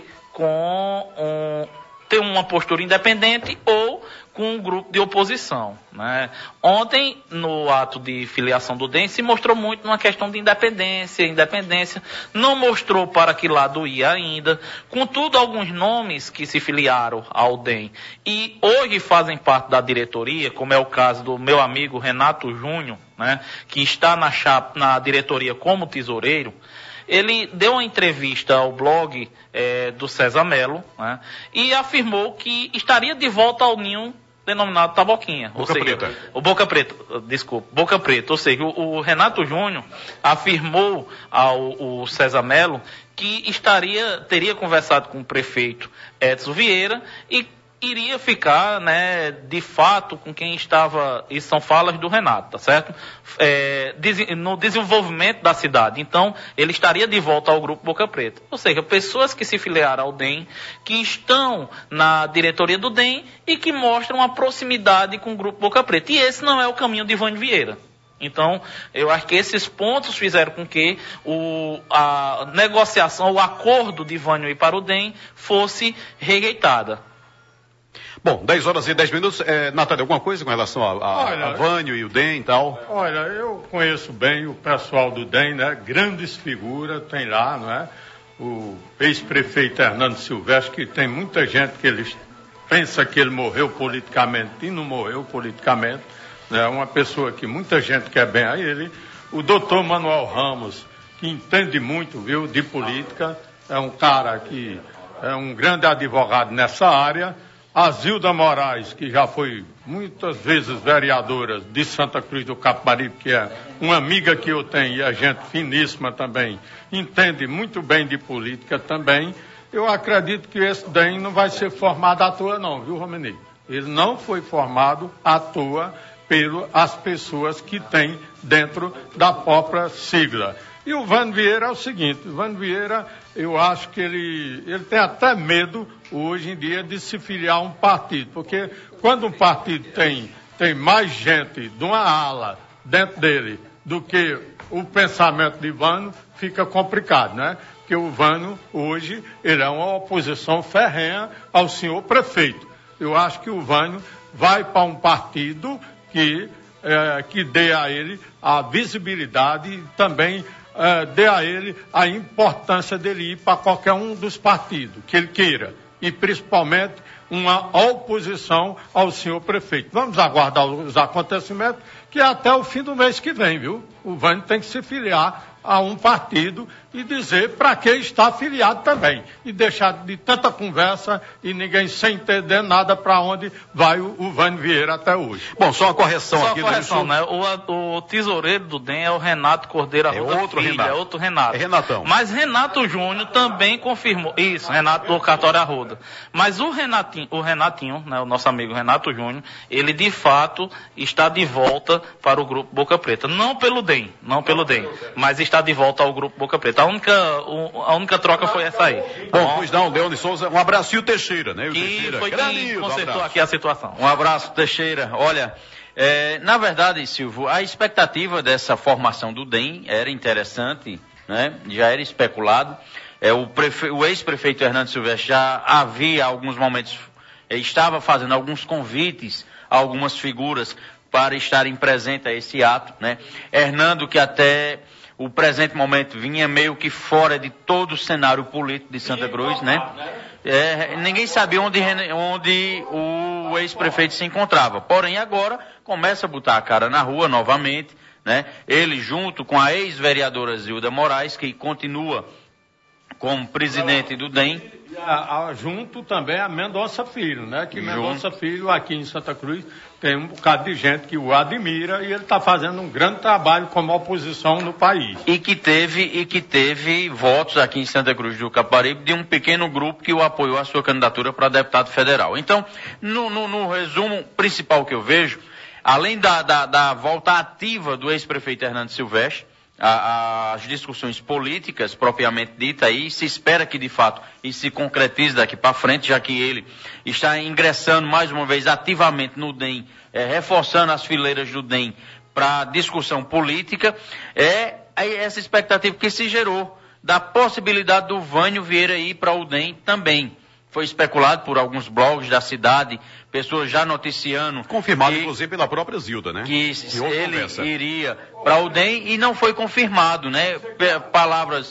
Speaker 3: ter uma postura independente ou com um grupo de oposição. Ontem, no ato de filiação do DEM, se mostrou muito numa questão de independência, não mostrou para que lado ia ainda. Contudo, alguns nomes que se filiaram ao DEM e hoje fazem parte da diretoria, como é o caso do meu amigo Renato Júnior, que está na diretoria como tesoureiro. Ele deu uma entrevista ao blog do César Melo, e afirmou que estaria de volta ao ninho denominado Taboquinha.
Speaker 5: Boca Preta.
Speaker 3: O Boca Preta, desculpa, Boca Preta. Ou seja, o Renato Júnior afirmou ao César Melo que teria conversado com o prefeito Edson Vieira e iria ficar, de fato, com quem estava, isso são falas do Renato, tá certo? No desenvolvimento da cidade. Então, ele estaria de volta ao grupo Boca Preta. Ou seja, pessoas que se filiaram ao DEM, que estão na diretoria do DEM e que mostram uma proximidade com o grupo Boca Preta. E esse não é o caminho de Ivânio Vieira. Então, eu acho que esses pontos fizeram com que a negociação, o acordo de Ivânio ir para o DEM fosse rejeitada.
Speaker 5: Bom, 10h10. Natália, alguma coisa com relação a Vânio e o DEM e tal?
Speaker 6: Olha, eu conheço bem o pessoal do DEM, grandes figuras, tem lá, o ex-prefeito Hernando Silvestre, que tem muita gente que ele pensa que ele morreu politicamente e não morreu politicamente, uma pessoa que muita gente quer bem a ele. O doutor Manuel Ramos, que entende muito, de política, é um cara que é um grande advogado nessa área. A Zilda Moraes, que já foi muitas vezes vereadora de Santa Cruz do Capibaribe, que é uma amiga que eu tenho e a gente finíssima também, entende muito bem de política também. Eu acredito que esse DEM não vai ser formado à toa não, viu, Romani? Ele não foi formado à toa pelas pessoas que tem dentro da própria sigla. E o Vânio Vieira é o seguinte, o Vânio Vieira, eu acho que ele tem até medo, hoje em dia, de se filiar a um partido, porque quando um partido tem mais gente de uma ala dentro dele do que o pensamento de Vânio, fica complicado, né? Porque o Vânio, hoje, ele é uma oposição ferrenha ao senhor prefeito. Eu acho que o Vânio vai para um partido que dê a ele a visibilidade e também dê a ele a importância dele ir para qualquer um dos partidos que ele queira, e principalmente uma oposição ao senhor prefeito. Vamos aguardar os acontecimentos, que é até o fim do mês que vem, viu? O Vânio tem que se filiar a um partido e dizer para que está afiliado também. E deixar de tanta conversa e ninguém sem entender nada para onde vai o Vânio Vieira até hoje.
Speaker 5: Bom, só uma correção aqui.
Speaker 3: Só uma correção, né? O tesoureiro do DEM é o Renato Cordeiro Arruda Filho, é outro Renato.
Speaker 5: É Renatão.
Speaker 3: Mas Renato Júnior também confirmou, isso, Renato do Cartório Arruda. Mas o Renatinho, né, o nosso amigo Renato Júnior, ele de fato está de volta para o Grupo Boca Preta. Não pelo DEM, mas está de volta ao Grupo Boca Preta. A única troca foi essa aí.
Speaker 5: Bom, pois não, Leone Souza, um abraço e o Teixeira, né? O
Speaker 3: que
Speaker 5: Teixeira,
Speaker 3: foi quem consertou aqui a situação.
Speaker 7: Um abraço, Teixeira. Olha, na verdade, Silvio, a expectativa dessa formação do DEM era interessante, né? Já era especulado. O ex-prefeito Hernando Silvestre já havia, alguns momentos, estava fazendo alguns convites a algumas figuras para estarem presentes a esse ato, né? Hernando, que até o presente momento vinha meio que fora de todo o cenário político de Santa Cruz, né? Ninguém sabia onde o ex-prefeito se encontrava. Porém, agora começa a botar a cara na rua novamente, né? Ele junto com a ex-vereadora Zilda Moraes, que continua como presidente do DEM.
Speaker 6: Junto também a Mendonça Filho, né? Que Mendonça Filho aqui em Santa Cruz tem um bocado de gente que o admira e ele está fazendo um grande trabalho como oposição no país.
Speaker 7: E que teve votos aqui em Santa Cruz do Capibaribe de um pequeno grupo que o apoiou a sua candidatura para deputado federal. Então, no resumo principal que eu vejo, além da volta ativa do ex-prefeito Hernando Silvestre, as discussões políticas propriamente dita aí, se espera que de fato isso se concretize daqui para frente, já que ele está ingressando mais uma vez ativamente no DEM, reforçando as fileiras do DEM para discussão política, essa expectativa que se gerou da possibilidade do Vânio Vieira ir para o DEM também. Foi especulado por alguns blogs da cidade, pessoas já noticiando.
Speaker 5: Confirmado, inclusive, pela própria Zilda, né?
Speaker 7: Que ele iria para o DEM e não foi confirmado, né? Palavras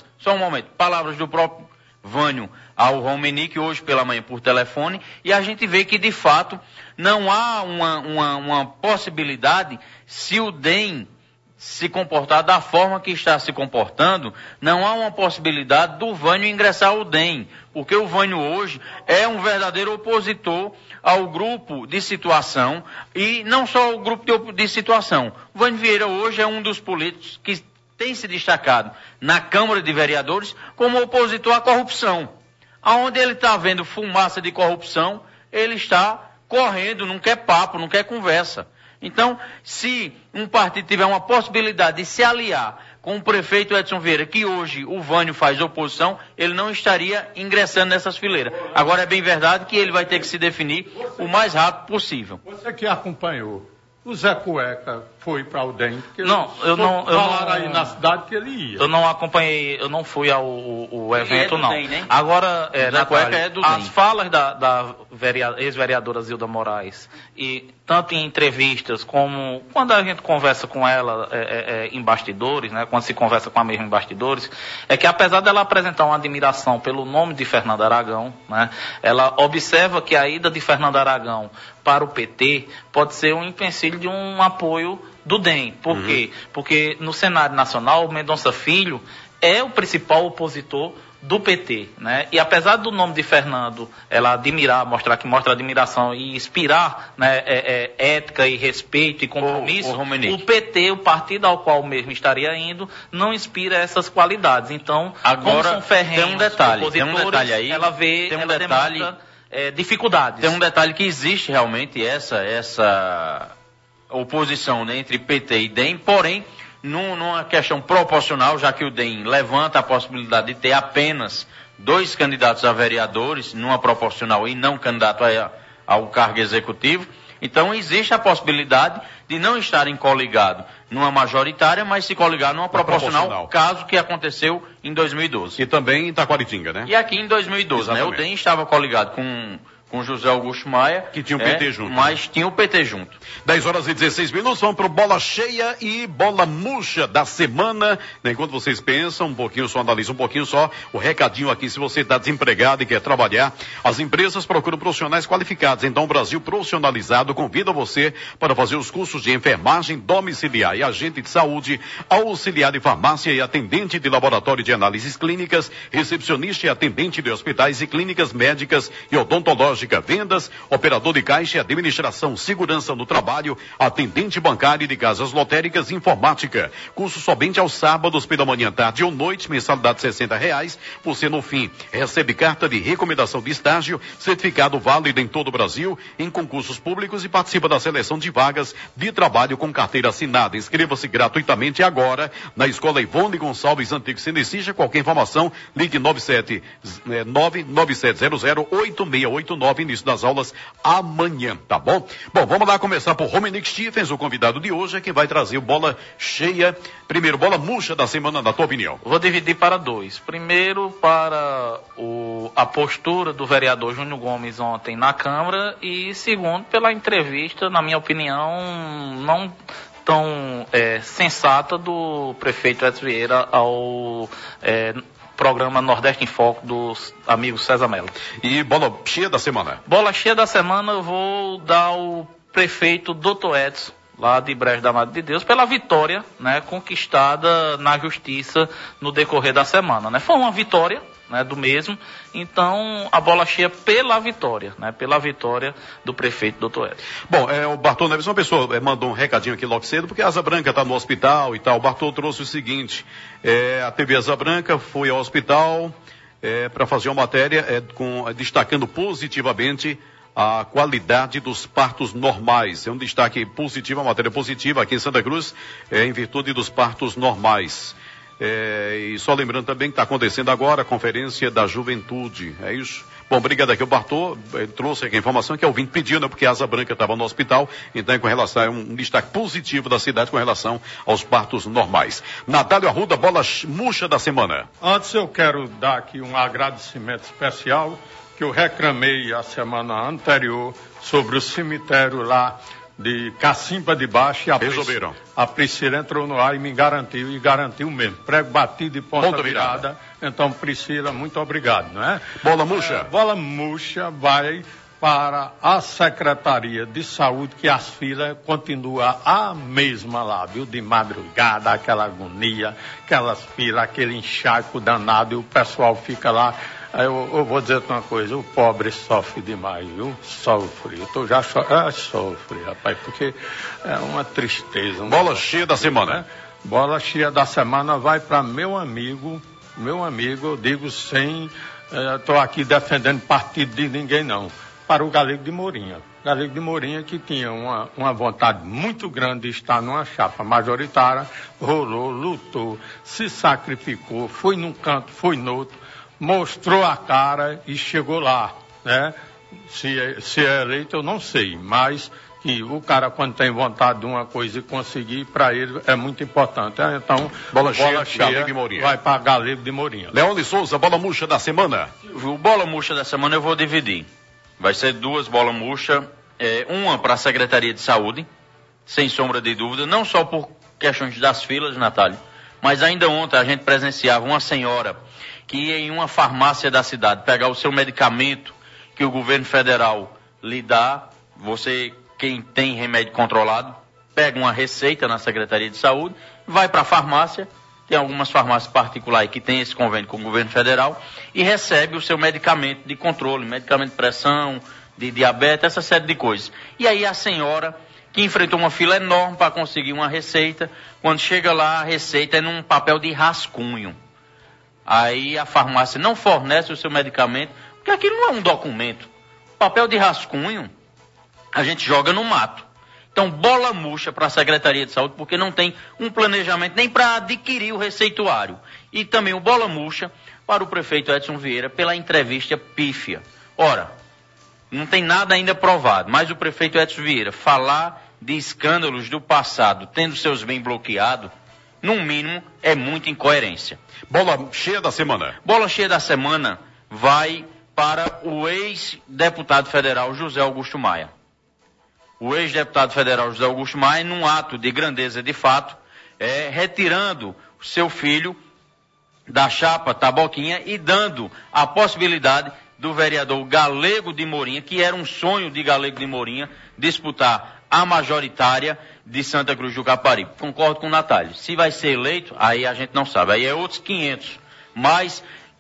Speaker 7: do próprio Vânio ao Romenick hoje pela manhã por telefone, e a gente vê que, de fato, não há uma possibilidade, se o DEM se comportar da forma que está se comportando, não há uma possibilidade do Vânio ingressar ao DEM, porque o Vânio hoje é um verdadeiro opositor ao grupo de situação, e não só o grupo de situação. O Vânio Vieira hoje é um dos políticos que tem se destacado na Câmara de Vereadores como opositor à corrupção. Aonde ele está vendo fumaça de corrupção, ele está correndo, não quer papo, não quer conversa. Então, se um partido tiver uma possibilidade de se aliar com o prefeito Edson Vieira, que hoje o Vânio faz oposição, ele não estaria ingressando nessas fileiras. Agora, é bem verdade que ele vai ter que se definir o mais rápido possível.
Speaker 6: Você que acompanhou, o Zé Cueca foi para o DEM?
Speaker 3: Falaram
Speaker 6: aí na cidade que ele ia.
Speaker 3: Eu não acompanhei, eu não fui ao evento, não.
Speaker 7: DEM, né?
Speaker 3: Agora,
Speaker 7: Cueca é do
Speaker 3: as
Speaker 7: DEM.
Speaker 3: falas da ex-vereadora Zilda Moraes, e tanto em entrevistas como quando a gente conversa com ela em bastidores, né, quando se conversa com a mesma em bastidores, é que apesar dela apresentar uma admiração pelo nome de Fernando Aragão, né, ela observa que a ida de Fernando Aragão para o PT pode ser um empecilho de um apoio do DEM. Por quê? Porque no cenário nacional, o Mendonça Filho é o principal opositor do PT, né? E apesar do nome de Fernando ela mostra admiração e inspirar, né, ética e respeito e compromisso, o PT, o partido ao qual mesmo estaria indo, não inspira essas qualidades. Então,
Speaker 7: agora,
Speaker 3: como são ferrenhos
Speaker 7: tem um detalhe aí,
Speaker 3: ela vê,
Speaker 7: tem um
Speaker 3: ela
Speaker 7: detalhe,
Speaker 3: demonstra dificuldades.
Speaker 7: Tem um detalhe que existe realmente essa oposição, né, entre PT e DEM, porém numa questão proporcional, já que o DEM levanta a possibilidade de ter apenas 2 candidatos a vereadores, numa proporcional e não candidato ao cargo executivo. Então existe a possibilidade de não estarem coligados numa majoritária, mas se coligar numa proporcional, caso que aconteceu em 2012.
Speaker 5: E também em Taquaritinga, né?
Speaker 7: E aqui em 2012, né? O DEM estava coligado com José Augusto Maia.
Speaker 5: Que tinha o PT junto.
Speaker 7: Mas tinha o PT junto.
Speaker 5: 10h16, vamos para o Bola Cheia e Bola Murcha da semana. Enquanto vocês pensam um pouquinho, só analisam um pouquinho só, o recadinho aqui, se você está desempregado e quer trabalhar, as empresas procuram profissionais qualificados. Então o Brasil Profissionalizado convida você para fazer os cursos de enfermagem domiciliar e agente de saúde, auxiliar de farmácia e atendente de laboratório de análises clínicas, recepcionista e atendente de hospitais e clínicas médicas e odontológicas, vendas, operador de caixa e administração, segurança no trabalho, atendente bancário de casas lotéricas, informática. Curso somente aos sábados, pela manhã, tarde ou noite, mensalidade R$60. Você, no fim, recebe carta de recomendação de estágio, certificado válido em todo o Brasil, em concursos públicos e participa da seleção de vagas de trabalho com carteira assinada. Inscreva-se gratuitamente agora na Escola Ivone Gonçalves, Antigo Cinecista. Qualquer informação, ligue 997008689, início das aulas amanhã, tá bom? Bom, vamos lá começar por Romenick Stephens, o convidado de hoje, é quem vai trazer o Bola Cheia. Primeiro, Bola Murcha da semana, na tua opinião.
Speaker 3: Vou dividir para 2. Primeiro, para a postura do vereador Júnior Gomes ontem na Câmara, e segundo, pela entrevista, na minha opinião, não tão sensata do prefeito Edson Vieira ao programa Nordeste em Foco dos amigos César Mello.
Speaker 5: E Bola Cheia da semana?
Speaker 3: Bola Cheia da semana eu vou dar ao prefeito Dr. Edson, lá de Brejo da Madre de Deus, pela vitória, né, conquistada na justiça no decorrer da semana, né? Foi uma vitória, né, do mesmo, então a bola cheia pela vitória, né, pela vitória do prefeito Dr. Edson.
Speaker 5: Bom, o Bartô Neves, uma pessoa mandou um recadinho aqui logo cedo, porque a Asa Branca está no hospital e tal. O Bartô trouxe o seguinte, a TV Asa Branca foi ao hospital para fazer uma matéria destacando positivamente a qualidade dos partos normais. É um destaque positivo, uma matéria positiva aqui em Santa Cruz, em virtude dos partos normais. E só lembrando também que está acontecendo agora a Conferência da Juventude, é isso? Bom, obrigado aqui, o Bartô trouxe aqui a informação que é o ouvinte pediu, né, porque a Asa Branca estava no hospital, então com relação a um destaque positivo da cidade com relação aos partos normais. Natália Arruda, Bola Murcha da semana.
Speaker 6: Antes eu quero dar aqui um agradecimento especial que eu reclamei a semana anterior sobre o cemitério lá de Cacimba de Baixo, e a Priscila entrou no ar e me garantiu, e garantiu mesmo. Prego batido e ponta virada. Então, Priscila, muito obrigado, não é?
Speaker 5: Bola Murcha.
Speaker 6: Bola Murcha vai para a Secretaria de Saúde, que as filas continuam a mesma lá, viu? De madrugada, aquela agonia, aquelas filas, aquele encharco danado, e o pessoal fica lá. Eu vou dizer uma coisa, o pobre sofre demais, viu? Sofre. Eu tô já sofre, rapaz, porque é uma tristeza.
Speaker 5: Bola cheia da semana.
Speaker 6: Né? Bola cheia da semana vai para meu amigo, eu digo sem, estou aqui defendendo partido de ninguém não, para o Galego de Mourinha. Galego de Mourinha, que tinha uma vontade muito grande de estar numa chapa majoritária, rolou, lutou, se sacrificou, foi num canto, foi no outro, mostrou a cara e chegou lá, né? Se é eleito eu não sei, mas que o cara quando tem vontade de uma coisa e conseguir, para ele é muito importante. Então,
Speaker 5: bola cheia Galego de Mourinha.
Speaker 6: Vai para Galego de Mourinha.
Speaker 5: Leão de Souza, Bola Murcha da semana.
Speaker 7: O Bola Murcha da semana eu vou dividir. Vai ser 2 Bola Murcha, uma para a Secretaria de Saúde, sem sombra de dúvida, não só por questões das filas, Natália, mas ainda ontem a gente presenciava uma senhora que ia em uma farmácia da cidade pegar o seu medicamento que o governo federal lhe dá. Você, quem tem remédio controlado, pega uma receita na Secretaria de Saúde, vai para a farmácia tem algumas farmácias particulares que têm esse convênio com o governo federal, e recebe o seu medicamento de controle, medicamento de pressão, de diabetes, essa série de coisas. E aí a senhora, que enfrentou uma fila enorme para conseguir uma receita, quando chega lá, a receita é num papel de rascunho. Aí a farmácia não fornece o seu medicamento, porque aquilo não é um documento. Papel de rascunho, a gente joga no mato. Então, bola murcha para a Secretaria de Saúde, porque não tem um planejamento nem para adquirir o receituário. E também o bola murcha para o prefeito Edson Vieira pela entrevista pífia. Ora, não tem nada ainda provado, mas o prefeito Edson Vieira falar de escândalos do passado, tendo seus bens bloqueados, no mínimo, é muita incoerência.
Speaker 5: Bola cheia da semana.
Speaker 7: Bola cheia da semana vai para o ex-deputado federal José Augusto Maia. O ex-deputado federal José Augusto Maia, num ato de grandeza de fato, retirando o seu filho da chapa Taboquinha e dando a possibilidade do vereador Galego de Morinha, que era um sonho de Galego de Morinha, disputar a majoritária de Santa Cruz do Caparibe. Concordo com o Natália. Se vai ser eleito, aí a gente não sabe. Aí é outros 500. Mas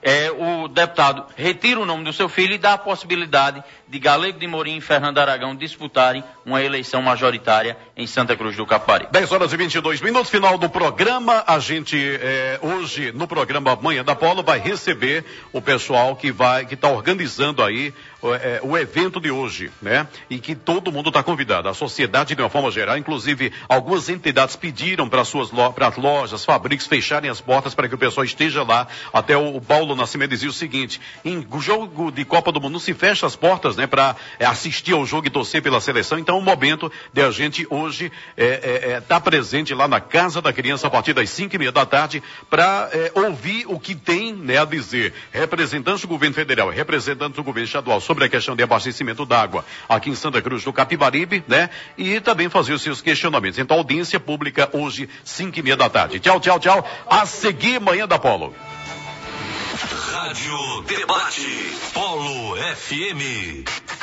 Speaker 7: o deputado retira o nome do seu filho e dá a possibilidade de Galego de Morinha e Fernando Aragão disputarem uma eleição majoritária em Santa Cruz do Caparibe.
Speaker 5: 10h22, final do programa. A gente, hoje, no programa Manhã da Polo, vai receber o pessoal que está organizando aí o evento de hoje, né? E que todo mundo está convidado. A sociedade, de uma forma geral, inclusive algumas entidades pediram para as lojas, fabricos fecharem as portas para que o pessoal esteja lá. Até o Paulo Nascimento dizia o seguinte: em jogo de Copa do Mundo não se fecha as portas, né? Para assistir ao jogo e torcer pela seleção. Então é o momento de a gente hoje estar presente lá na Casa da Criança a partir das 5:30 da tarde para ouvir o que tem, né, a dizer representantes do governo federal, representantes do governo estadual sobre a questão de abastecimento d'água aqui em Santa Cruz do Capibaribe, né? E também fazer os seus questionamentos. Então, audiência pública hoje, 5:30 da tarde. Tchau, tchau, tchau. A seguir, Manhã da Polo.
Speaker 1: Rádio Debate Polo FM.